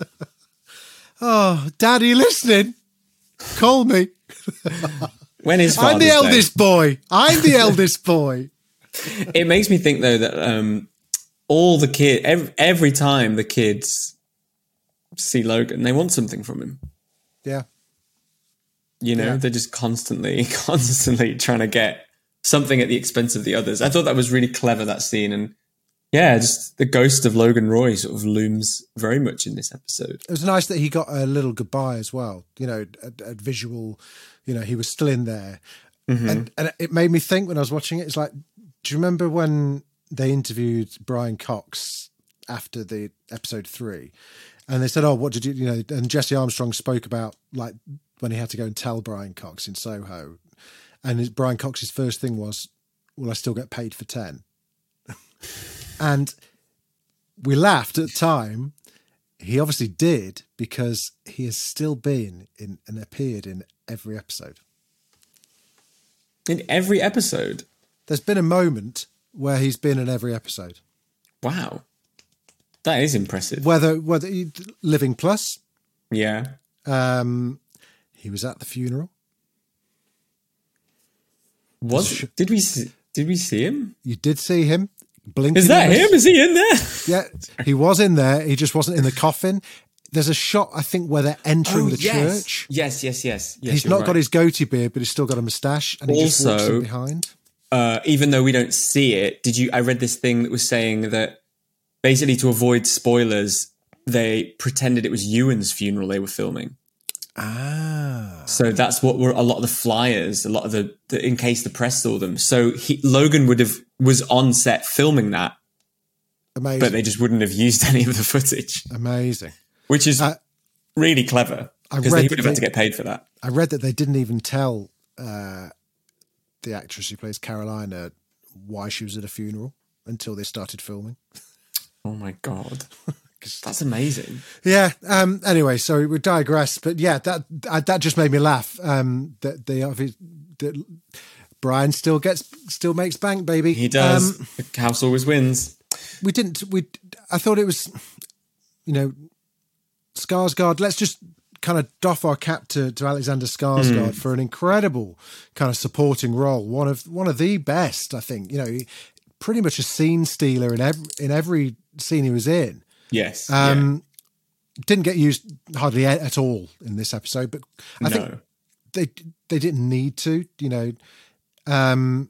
Oh, Dad, are you listening? Call me. When is I'm the Father's eldest Day? boy. I'm the eldest boy. It makes me think though that um, all the kid every, every time the kids see Logan, they want something from him. Yeah. You know, yeah. they're just constantly, constantly trying to get something at the expense of the others. I thought that was really clever, that scene. And yeah, just the ghost of Logan Roy sort of looms very much in this episode. It was nice that he got a little goodbye as well. You know, a, a visual, you know, he was still in there. Mm-hmm. And, and it made me think when I was watching it, it's like, do you remember when they interviewed Brian Cox after the episode three? And they said, oh, what did you, you know, and Jesse Armstrong spoke about like when he had to go and tell Brian Cox in Soho. And his, Brian Cox's first thing was, will I still get paid for ten? And we laughed at the time. He obviously did because he has still been in and appeared in every episode. In every episode? There's been a moment where he's been in every episode. Wow. That is impressive. Whether, whether Living Plus. Yeah. Um, he was at the funeral. Was sh- did we see, did we see him? You did see him. Blinking. Is that him? Is he in there? Yeah, he was in there. He just wasn't in the coffin. There's a shot, I think, where they're entering oh, the yes. church. Yes, yes, yes. yes he's not right. got his goatee beard, but he's still got a moustache, and he also, just walks in behind. Uh, even though we don't see it, did you? I read this thing that was saying that basically to avoid spoilers, they pretended it was Ewan's funeral they were filming. Ah. So that's what were a lot of the flyers, a lot of the, the in case the press saw them. So he, Logan would have was on set filming that. Amazing. But they just wouldn't have used any of the footage. Amazing. Which is uh, really clever. Because they would have they, had to get paid for that. I read that they didn't even tell uh, the actress who plays Carolina why she was at a funeral until they started filming. Oh my God. That's amazing. Yeah. Um, anyway, sorry, we digress. But yeah, that uh, that just made me laugh. Um, that they that Brian still gets, still makes bank, baby. He does. Um, the house always wins. We didn't, we, I thought it was, you know, Skarsgård, let's just kind of doff our cap to, to Alexander Skarsgård mm. for an incredible kind of supporting role. One of, one of the best, I think, you know, pretty much a scene stealer in every, in every scene he was in. Yes. Um, yeah. Didn't get used hardly at all in this episode, but I no. think they, they didn't need to, you know, um,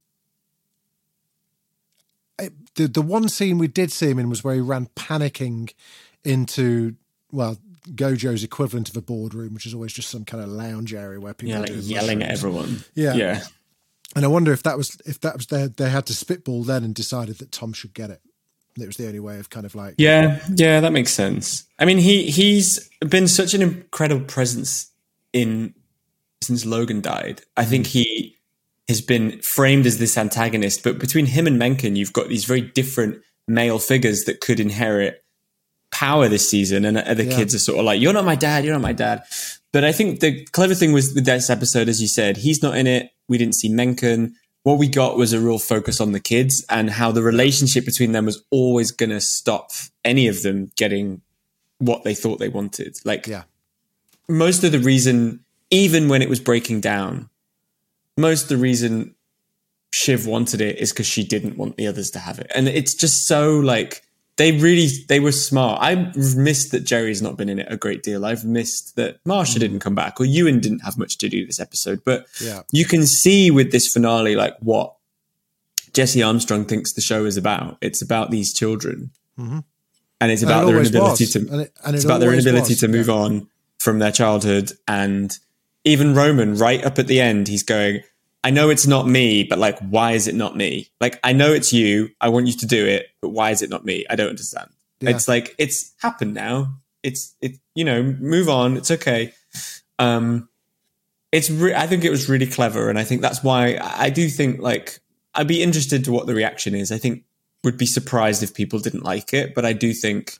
The the one scene we did see him in was where he ran panicking into, well, Gojo's equivalent of a boardroom, which is always just some kind of lounge area where people yeah, are like doing yelling mushrooms. at everyone. Yeah, yeah. And I wonder if that was if that was they they had to spitball then and decided that Tom should get it. It was the only way of kind of like yeah, yeah, that makes sense. I mean, he he's been such an incredible presence in since Logan died. I think he has been framed as this antagonist, but between him and Mencken, you've got these very different male figures that could inherit power this season, and the yeah. kids are sort of like, you're not my dad, you're not my dad. But I think the clever thing was with this episode, as you said, he's not in it. We didn't see Mencken. What we got was a real focus on the kids and how the relationship between them was always going to stop any of them getting what they thought they wanted. Like yeah. most of the reason, even when it was breaking down, most of the reason Shiv wanted it is because she didn't want the others to have it. And it's just so like, they really, they were smart. I've missed that Jerry's not been in it a great deal. I've missed that Marsha mm. didn't come back, or Ewan didn't have much to do this episode. But yeah. you can see with this finale, like what Jesse Armstrong thinks the show is about. It's about these children. Mm-hmm. And it's about and it their inability was. to, and it, and it's it about their inability was. to move yeah. on from their childhood. And even Roman, right up at the end, he's going, I know it's not me, but like, why is it not me? Like, I know it's you. I want you to do it, but why is it not me? I don't understand. Yeah. It's like, it's happened now. It's, it, you know, move on. It's okay. Um, it's, re- I think it was really clever. And I think that's why I do think like, I'd be interested to what the reaction is. I think would be surprised if people didn't like it, but I do think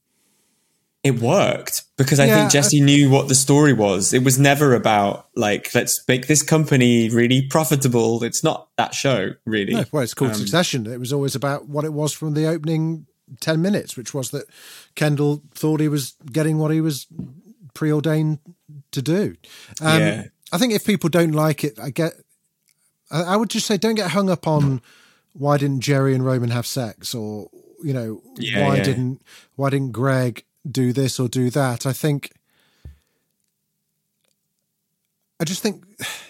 it worked because I yeah, think Jesse I, knew what the story was. It was never about like, let's make this company really profitable. It's not that show really. No, well, it's called um, Succession. It was always about what it was from the opening ten minutes, which was that Kendall thought he was getting what he was preordained to do. Um, yeah. I think if people don't like it, I get, I, I would just say, don't get hung up on why didn't Jerry and Roman have sex, or, you know, yeah, why yeah. didn't, why didn't Greg do this or do that. I think, I just think,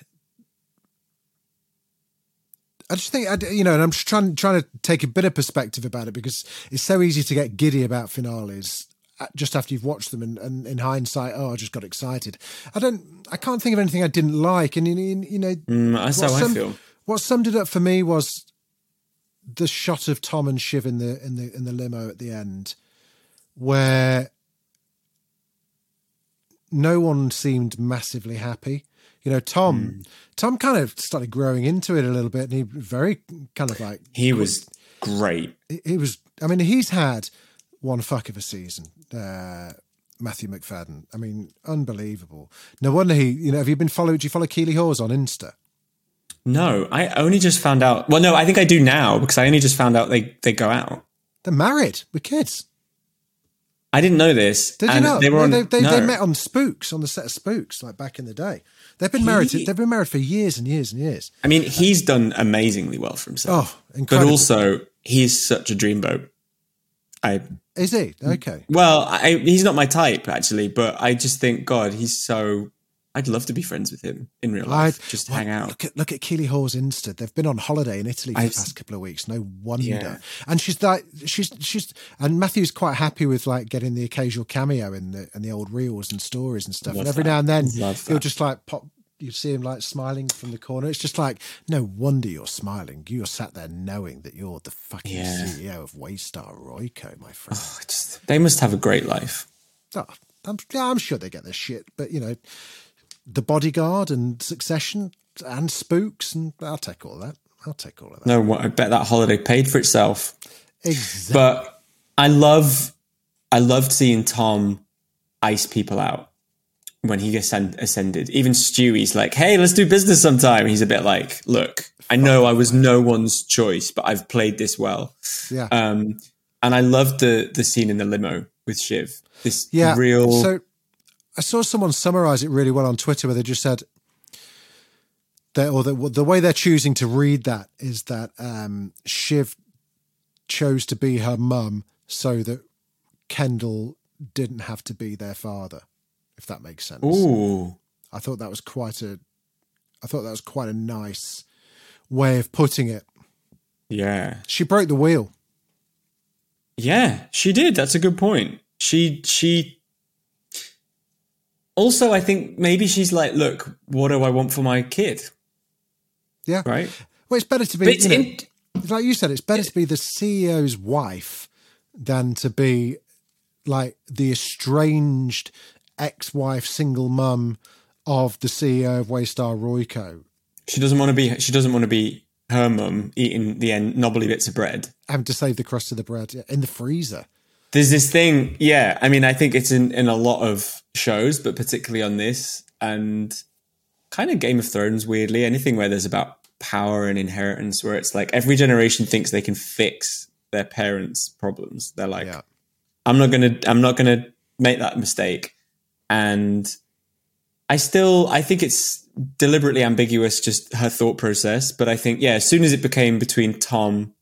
I just think, you know, and I'm just trying, trying to take a bit of perspective about it because it's so easy to get giddy about finales just after you've watched them and, and in hindsight, oh, I just got excited. I don't, I can't think of anything I didn't like. And, you know, mm, that's how sum, I feel. What summed it up for me was the shot of Tom and Shiv in the, in the, in the limo at the end, where no one seemed massively happy. You know, Tom, mm. Tom kind of started growing into it a little bit, and he very kind of like... He was great. He, he was, I mean, he's had one fuck of a season, uh, Matthew McFadden. I mean, unbelievable. No wonder he, you know, have you been followed, do you follow Keeley Hawes on Insta? No, I only just found out. Well, no, I think I do now because I only just found out they, they go out. They're married with kids. I didn't know this. Did you and know? They, were no, on, they, they, no. they met on Spooks, on the set of Spooks, like back in the day. They've been married. To, they've been married for years and years and years. I mean, he's done amazingly well for himself. Oh, incredible! But also, he's such a dreamboat. I is he okay? Well, I, he's not my type actually, but I just think God, he's so. I'd love to be friends with him in real life. I'd, just well, hang out. Look at, look at Keeley Hawes Insta. They've been on holiday in Italy for I, the past couple of weeks. No wonder. Yeah. And she's like, she's she's, and Matthew's quite happy with like getting the occasional cameo in the in the old reels and stories and stuff. And every that. now and then love he'll that. just like pop. You see him like smiling from the corner. It's just like, no wonder you're smiling. You're sat there knowing that you're the fucking yeah. C E O of Waystar Royco, my friend. Oh, just, they must have a great life. Oh, I'm, yeah, I'm sure they get their shit, but you know. The Bodyguard and Succession and Spooks, and I'll take all that. I'll take all of that. No, I bet that holiday paid for itself. Exactly. But I love, I loved seeing Tom ice people out when he ascend, ascended. Even Stewie's like, "Hey, let's do business sometime." He's a bit like, "Look, I know I was no one's choice, but I've played this well." Yeah. Um, and I loved the the scene in the limo with Shiv. This yeah. real. So, I saw someone summarize it really well on Twitter where they just said that, or the, the way they're choosing to read that is that um, Shiv chose to be her mum so that Kendall didn't have to be their father, if that makes sense. Ooh. I thought that was quite a, I thought that was quite a nice way of putting it. Yeah. She broke the wheel. Yeah, she did. That's a good point. She, she, Also, I think maybe she's like, look, what do I want for my kid? Yeah. Right? Well, it's better to be, you know, in- like you said, it's better to be the C E O's wife than to be like the estranged ex-wife, single mum of the C E O of Waystar Royco. She doesn't want to be. She doesn't want to be her mum eating the end knobbly bits of bread, having to save the crust of the bread in the freezer. There's this thing, yeah. I mean, I think it's in, in a lot of shows, but particularly on this, and kind of Game of Thrones, weirdly, anything where there's about power and inheritance, where it's like every generation thinks they can fix their parents' problems. They're like, yeah. I'm not gonna, I'm not gonna make that mistake. And I still, I think it's deliberately ambiguous, just her thought process. But I think, yeah, as soon as it became between Tom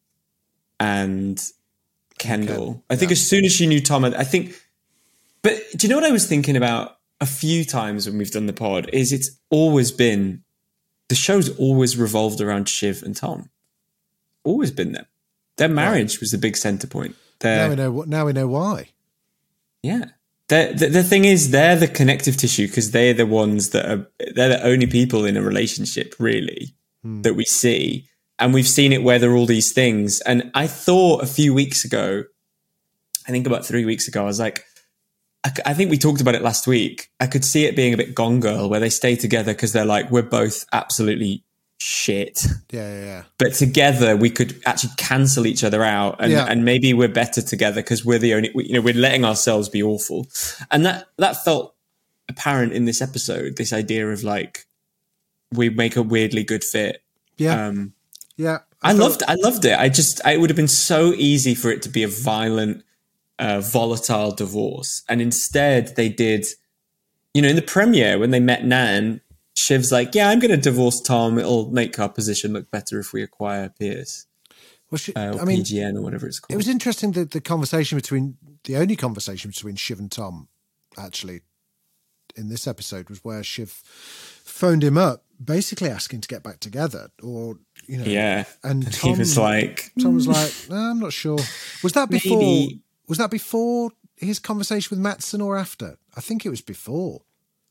and Kendall, okay. I think yeah. as soon as she knew Tom, I think, but do you know what I was thinking about a few times when we've done the pod is it's always been, the show's always revolved around Shiv and Tom. Always been them. Their marriage right. was the big center point. Their, now we know what, now we know why. Yeah. The, the, the thing is, they're the connective tissue because they're the ones that are, they're the only people in a relationship really hmm. that we see. And we've seen it weather all these things. And I thought a few weeks ago, I think about three weeks ago, I was like, I, I think we talked about it last week. I could see it being a bit Gone Girl where they stay together because they're like, we're both absolutely shit. Yeah, yeah, yeah. But together we could actually cancel each other out and, yeah. and maybe we're better together because we're the only, you know, we're letting ourselves be awful. And that, that felt apparent in this episode, this idea of like, we make a weirdly good fit. Yeah. Um, Yeah, I, I loved. I loved it. I just. I, it would have been so easy for it to be a violent, uh, volatile divorce, and instead they did. You know, in the premiere when they met Nan, Shiv's like, "Yeah, I'm going to divorce Tom. It'll make our position look better if we acquire Pierce." Well, she, uh, or I mean, P G N or whatever it's called. It was interesting that the conversation between the only conversation between Shiv and Tom, actually, in this episode was where Shiv phoned him up, basically asking to get back together, or. You know, yeah, and, and Tom he was like, Tom was like, no, I'm not sure. Was that before? Maybe. Was that before his conversation with Matsson or after? I think it was before.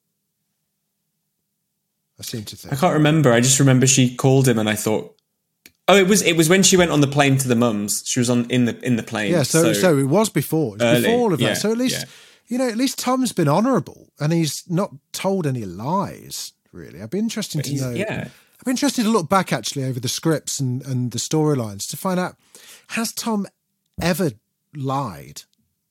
I seem to think. I can't remember. I just remember she called him, and I thought, oh, it was it was when she went on the plane to the mums. She was on in the in the plane. Yeah, so so, so it was before. It was early, before all of that. yeah, So at least yeah. you know, at least Tom's been honourable, and he's not told any lies. Really, I'd be interested to know. Yeah. I'd be interested to look back actually over the scripts and, and the storylines to find out, has Tom ever lied?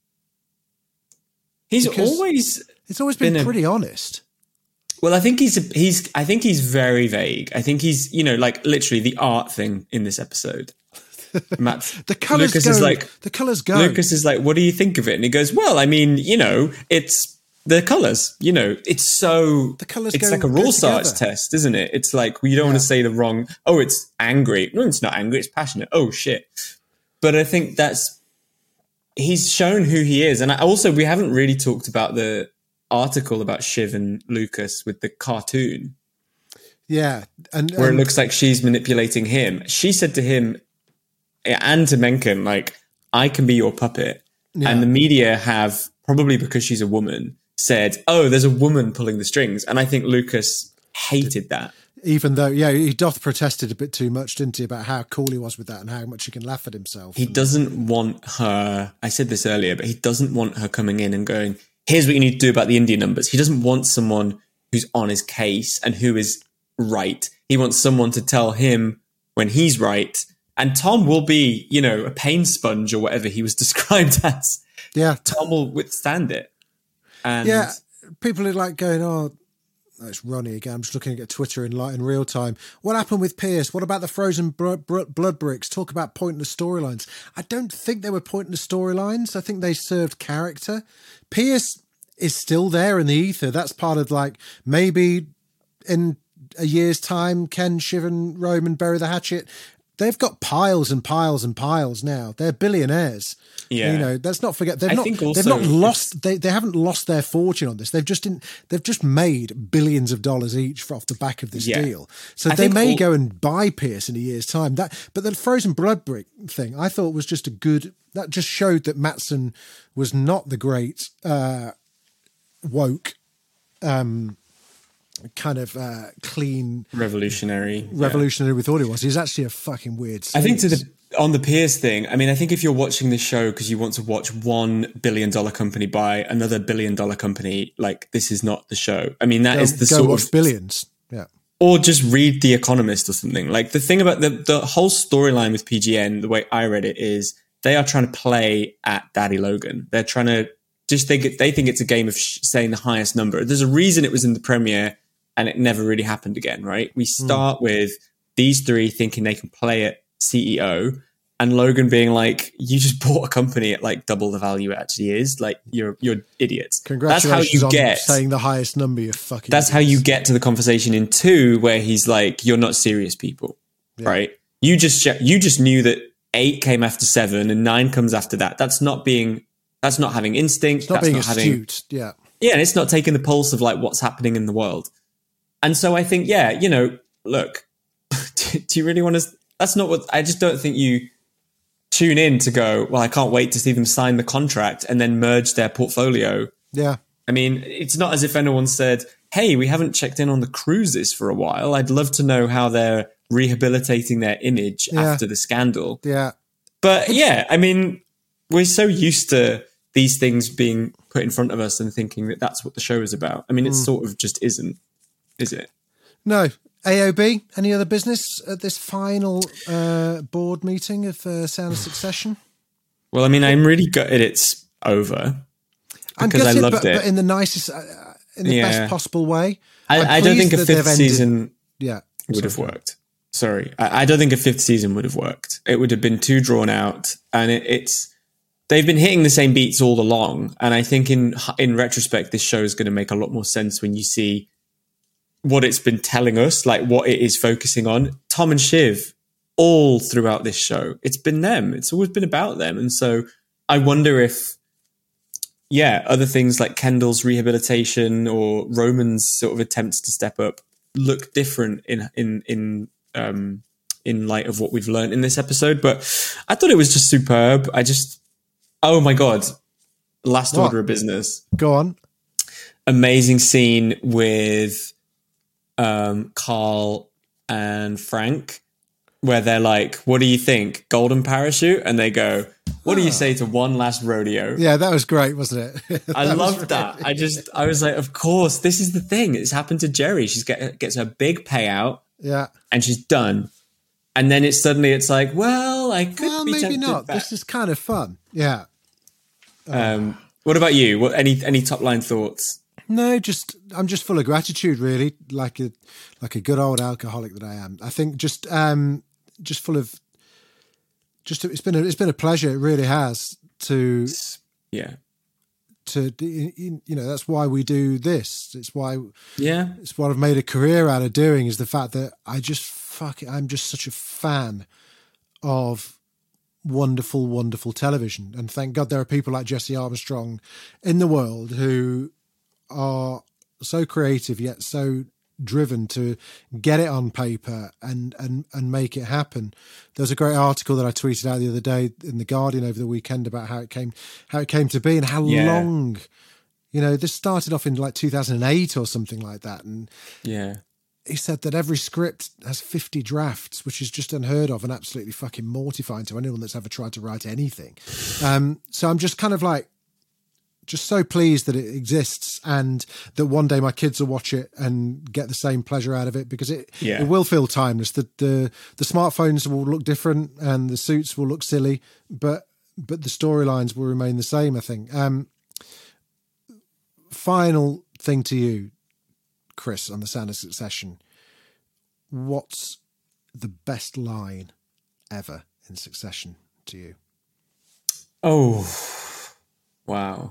He's Because always it's always been, been pretty a, honest. Well, I think he's he's I think he's very vague. I think he's, you know, like literally the art thing in this episode. Matt, the colours Lucas go. Is like, the colours go. Lucas is like, what do you think of it? And he goes, well, I mean, you know, it's the colours, you know, it's so, the colours it's go, like a Rorschach test, isn't it? It's like, well, you don't yeah. want to say the wrong, oh, it's angry. No, it's not angry. It's passionate. Oh, shit. But I think that's, he's shown who he is. And I also, we haven't really talked about the article about Shiv and Lucas with the cartoon. Yeah. And, where and, it looks like she's manipulating him. She said to him and to Mencken, like, I can be your puppet. Yeah. And the media have, probably because she's a woman, said, oh, there's a woman pulling the strings. And I think Lucas hated that. Even though, yeah, he doth protested a bit too much, didn't he, about how cool he was with that and how much he can laugh at himself. He and, doesn't want her, I said this earlier, but he doesn't want her coming in and going, here's what you need to do about the India numbers. He doesn't want someone who's on his case and who is right. He wants someone to tell him when he's right. And Tom will be, you know, a pain sponge or whatever he was described as. Yeah. Tom will withstand it. And yeah, people are like going, oh, it's Ronnie again. I'm just looking at Twitter in like in real time. What happened with Pierce? What about the frozen br- br- blood bricks? Talk about pointless storylines. I don't think they were pointless storylines. I think they served character. Pierce is still there in the ether. That's part of like maybe in a year's time, Ken, Shiv and Roman bury the hatchet. They've got piles and piles and piles now. They're billionaires. Yeah, you know. Let's not forget they've I not. Think also they've not lost. They they haven't lost their fortune on this. They've just in, they've just made billions of dollars each off the back of this yeah. deal. So I they may all, go and buy Pierce in a year's time. That, but the frozen blood brick thing, I thought was just a good. That just showed that Matsson was not the great uh, woke. Um, kind of uh, clean revolutionary revolutionary yeah. we thought he was. He's actually a fucking weird I think to the on the Piers thing, I mean, I think if you're watching this show because you want to watch one billion dollar company buy another billion dollar company, like this is not the show. I mean, that go, is the go sort watch of Billions. Yeah. Or just read The Economist or something. Like the thing about the, the whole storyline with P G N, the way I read it is they are trying to play at Daddy Logan. They're trying to just think, they think it's a game of sh- saying the highest number. There's a reason it was in the premiere and it never really happened again, right? We start mm. with these three thinking they can play at C E O and Logan being like, you just bought a company at like double the value it actually is. Like you're, you're idiots. Congratulations that's how you on get, saying the highest number, you fucking That's idiots. how you get to the conversation in two where he's like, you're not serious people, yeah. right? You just, you just knew that eight came after seven and nine comes after that. That's not being, that's not having instinct. It's not that's being not astute. Having, yeah. Yeah. And it's not taking the pulse of like what's happening in the world. And so I think, yeah, you know, look, do, do you really want to, that's not what, I just don't think you tune in to go, well, I can't wait to see them sign the contract and then merge their portfolio. Yeah. I mean, it's not as if anyone said, hey, we haven't checked in on the cruises for a while. I'd love to know how they're rehabilitating their image yeah. after the scandal. Yeah. But yeah, I mean, we're so used to these things being put in front of us and thinking that that's what the show is about. I mean, it mm. sort of just isn't, is it? No. A O B, any other business at this final uh, board meeting of uh, Sound of Succession? Well, I mean, I'm really gutted it's over because I loved but, it. But in the nicest, uh, in the yeah. best possible way. I, I don't think a fifth season yeah, would have worked. Sorry. I, I don't think a fifth season would have worked. It would have been too drawn out. And it, it's, they've been hitting the same beats all along. And I think in in retrospect, this show is going to make a lot more sense when you see what it's been telling us, like what it is focusing on. Tom and Shiv, all throughout this show, it's been them. It's always been about them. And so I wonder if, yeah, other things like Kendall's rehabilitation or Roman's sort of attempts to step up look different in in in um, in light of what we've learned in this episode. But I thought it was just superb. I just, oh my God, last what? order of business. Go on. Amazing scene with um, Carl and Frank, where they're like, what do you think? Golden parachute? And they go, what do you say to one last rodeo? Yeah, that was great, wasn't it? I loved that. I just, I was like, of course, this is the thing. It's happened to Jerry. She's get, gets her big payout. Yeah. And she's done. And then it's suddenly, it's like, well, I could well, be maybe tempted not. back. This is kind of fun. Yeah. Um, what about you? What, any, any top line thoughts? No, just I'm just full of gratitude, really, like a like a good old alcoholic that I am. I think just um, just full of just it's been a, it's been a pleasure. It really has to yeah to you know that's why we do this. It's why yeah it's what I've made a career out of doing is the fact that I just fuck it, I'm just such a fan of wonderful, wonderful television, and thank God there are people like Jesse Armstrong in the world who are so creative yet so driven to get it on paper and and and make it happen. There was a great article that I tweeted out the other day in The Guardian over the weekend about how it came how it came to be and how yeah. long, you know, this started off in like two thousand eight or something like that. And yeah, he said that every script has fifty drafts, which is just unheard of and absolutely fucking mortifying to anyone that's ever tried to write anything. Um, so I'm just kind of like, just so pleased that it exists and that one day my kids will watch it and get the same pleasure out of it, because it yeah. it will feel timeless. The, the the smartphones will look different and the suits will look silly, but but the storylines will remain the same, I think. Um, final thing to you, Chris, on the Sound of Succession. What's the best line ever in Succession to you? Oh, wow.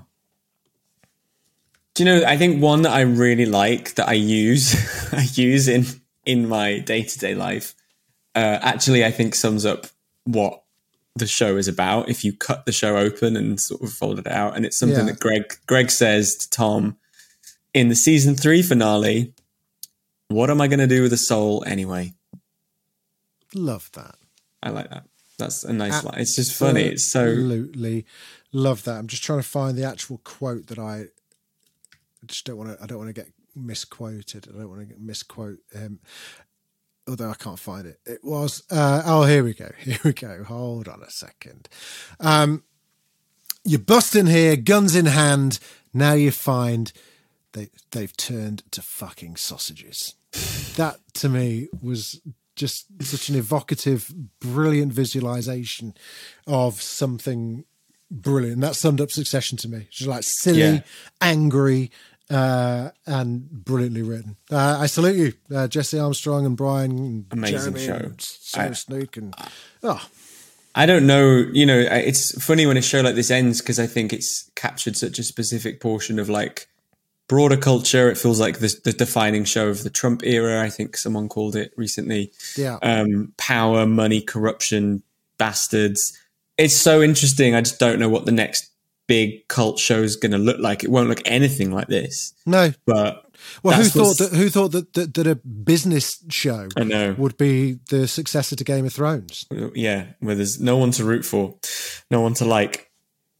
Do you know, I think one that I really like that I use, I use in, in my day-to-day life, uh, actually I think sums up what the show is about if you cut the show open and sort of fold it out. And it's something yeah. that Greg, Greg says to Tom in the season three finale, what am I going to do with a soul anyway? Love that. I like that. That's a nice line. It's just funny. It's so... Absolutely love that. I'm just trying to find the actual quote that I... I just don't want to. I don't want to get misquoted. I don't want to get misquote him. although I can't find it. It was, uh, oh, here we go. Here we go. Hold on a second. Um, you bust in here, guns in hand. Now you find they, they've turned to fucking sausages. That to me was just such an evocative, brilliant visualization of something brilliant. That summed up Succession to me. Just like silly, yeah. angry, uh, and brilliantly written. Uh, I salute you, uh, Jesse Armstrong and Brian. And Amazing Jeremy show. And Sarah Snook and oh. I don't know, you know, it's funny when a show like this ends because I think it's captured such a specific portion of like broader culture. It feels like the, the defining show of the Trump era. I think someone called it recently. Yeah. Um, power, money, corruption, bastards. It's so interesting. I just don't know what the next big cult show is going to look like. It won't look anything like this. No. But well, who thought that? Who thought that, that that a business show I know. would be the successor to Game of Thrones? Yeah, where there's no one to root for, no one to like.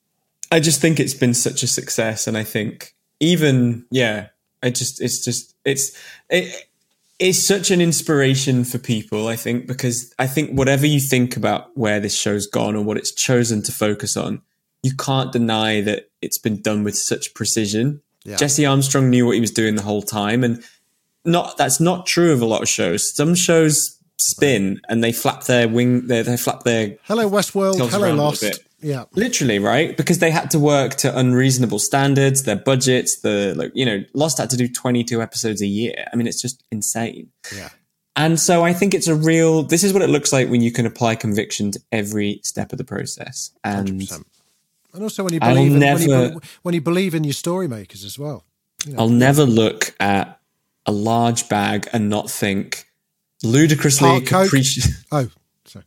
I just think it's been such a success, and I think even yeah, I just it's just it's it, it's such an inspiration for people. I think because I think whatever you think about where this show's gone or what it's chosen to focus on, you can't deny that it's been done with such precision. Yeah. Jesse Armstrong knew what he was doing the whole time, and not that's not true of a lot of shows. Some shows spin and they flap their wing, they, they flap their hello Westworld, hello Lost, yeah, literally, right? Because they had to work to unreasonable standards, their budgets, the like, you know, Lost had to do twenty-two episodes a year. I mean, it's just insane. Yeah, and so I think it's a real. This is what it looks like when you can apply conviction to every step of the process, and. one hundred percent. And also when you believe in, never, when, you, when you believe in your story makers as well. You know, I'll never look at a large bag and not think ludicrously capricious. Oh, sorry.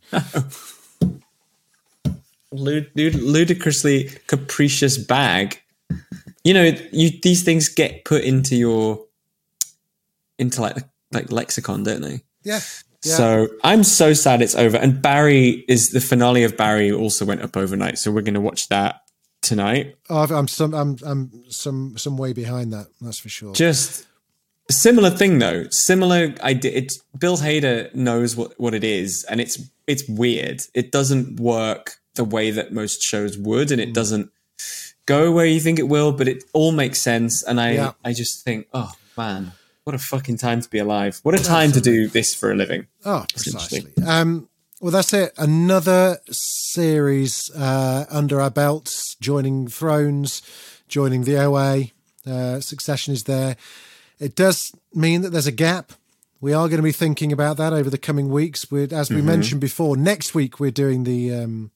Lud- lud- ludicrously capricious bag. You know, you these things get put into your into like like lexicon, don't they? Yeah. Yeah. So I'm so sad it's over. And Barry is the finale of Barry also went up overnight. So we're going to watch that tonight. Oh, I'm some, I'm, I'm some, some way behind that. That's for sure. Just a similar thing though. Similar idea. It's Bill Hader knows what, what it is, and it's, it's weird. It doesn't work the way that most shows would, and it doesn't go where you think it will, but it all makes sense. And I, yeah. I just think, oh man, what a fucking time to be alive. What a time Absolutely. to do this for a living. Oh, precisely. Um, well, that's it. Another series uh, under our belts, joining Thrones, joining the O A. Uh, Succession is there. It does mean that there's a gap. We are going to be thinking about that over the coming weeks. We're, as we mm-hmm. mentioned before, next week we're doing the um,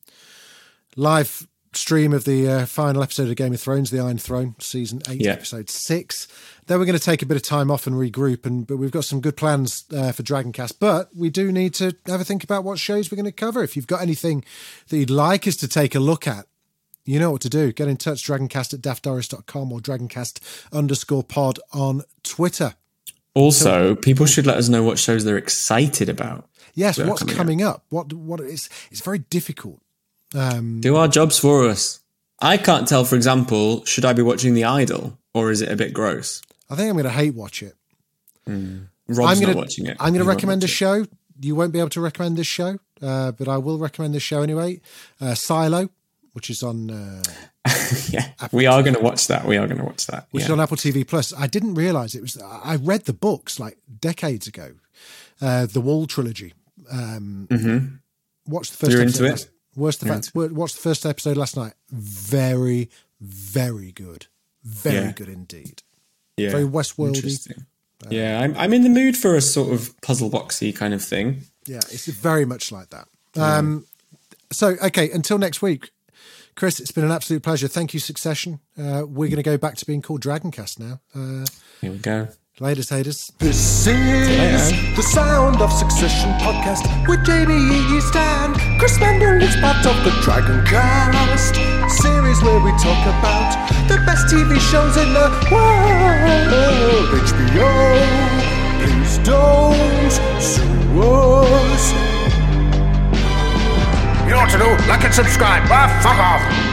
live stream of the uh, final episode of Game of Thrones, The Iron Throne, season eight, yeah. episode six. Then we're going to take a bit of time off and regroup, and but we've got some good plans uh, for Dragoncast. But we do need to have a think about what shows we're going to cover. If you've got anything that you'd like us to take a look at, you know what to do. Get in touch, dragoncast at daft doris dot com or dragoncast underscore pod on Twitter. Also, so, people should let us know what shows they're excited about. Yes, what's coming, coming up. What what is it's very difficult. Um, do our jobs for us. I can't tell, for example, should I be watching The Idol or is it a bit gross? I think I'm going to hate watch it. Mm. Rob's I'm gonna, not watching it. I'm going to recommend a show. You won't be able to recommend this show, uh, but I will recommend this show anyway. Uh, Silo, which is on... Uh, yeah, Apple we are going to watch that. We are going to watch that. Which yeah. is on Apple T V Plus. I didn't realise it was... I read the books like decades ago. Uh, the Wall trilogy. Um, mm-hmm. Watched the first You're episode. into Last, it? Watched the, fact, watched the first episode last night. Very, very good. Very yeah. good indeed. Yeah, very Westworldy. Interesting. Um, yeah, I'm I'm in the mood for a sort of puzzle boxy kind of thing. Yeah, it's very much like that. Um, yeah. So, okay, until next week, Chris, it's been an absolute pleasure. Thank you, Succession. Uh, we're going to go back to being called Dragoncast now. Uh, Here we go. Laters, haters. This is the Sound of Succession podcast with Jamie East and Chris Manuel. It's part of the Dragoncast series where we talk about the best T V shows in the world. H B O, please don't sue us. You know what to do? Like and subscribe. Ah, fuck off.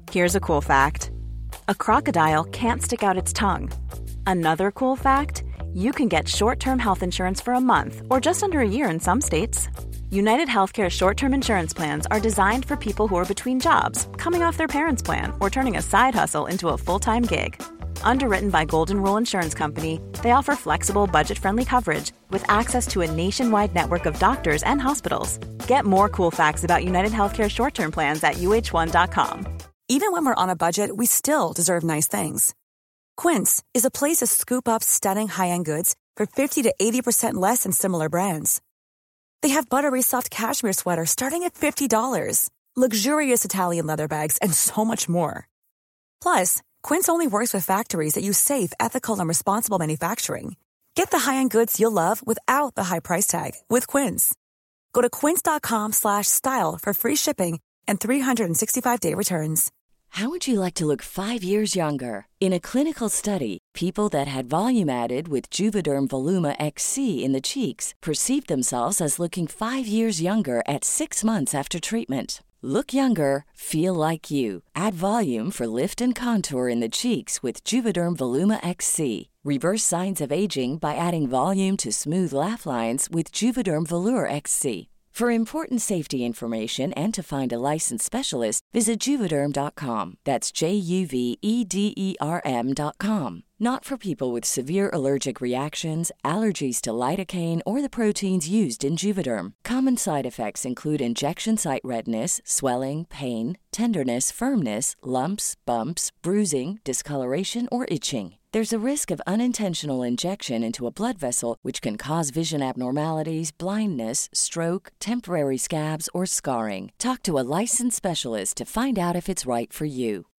Here's a cool fact. A crocodile can't stick out its tongue. Another cool fact, you can get short-term health insurance for a month or just under a year in some states. United Healthcare short-term insurance plans are designed for people who are between jobs, coming off their parents' plan, or turning a side hustle into a full-time gig. Underwritten by Golden Rule Insurance Company, they offer flexible, budget-friendly coverage with access to a nationwide network of doctors and hospitals. Get more cool facts about United Healthcare short-term plans at U H one dot com. Even when we're on a budget, we still deserve nice things. Quince is a place to scoop up stunning high-end goods for fifty to eighty percent less than similar brands. They have buttery soft cashmere sweaters starting at fifty dollars, luxurious Italian leather bags, and so much more. Plus, Quince only works with factories that use safe, ethical, and responsible manufacturing. Get the high-end goods you'll love without the high price tag with Quince. Go to quince.com slash style for free shipping and three sixty-five day returns. How would you like to look five years younger? In a clinical study, people that had volume added with Juvederm Voluma X C in the cheeks perceived themselves as looking five years younger at six months after treatment. Look younger, feel like you. Add volume for lift and contour in the cheeks with Juvederm Voluma X C. Reverse signs of aging by adding volume to smooth laugh lines with Juvederm Volure X C. For important safety information and to find a licensed specialist, visit Juvederm dot com. That's J U V E D E R M dot com. Not for people with severe allergic reactions, allergies to lidocaine, or the proteins used in Juvederm. Common side effects include injection site redness, swelling, pain, tenderness, firmness, lumps, bumps, bruising, discoloration, or itching. There's a risk of unintentional injection into a blood vessel, which can cause vision abnormalities, blindness, stroke, temporary scabs, or scarring. Talk to a licensed specialist to find out if it's right for you.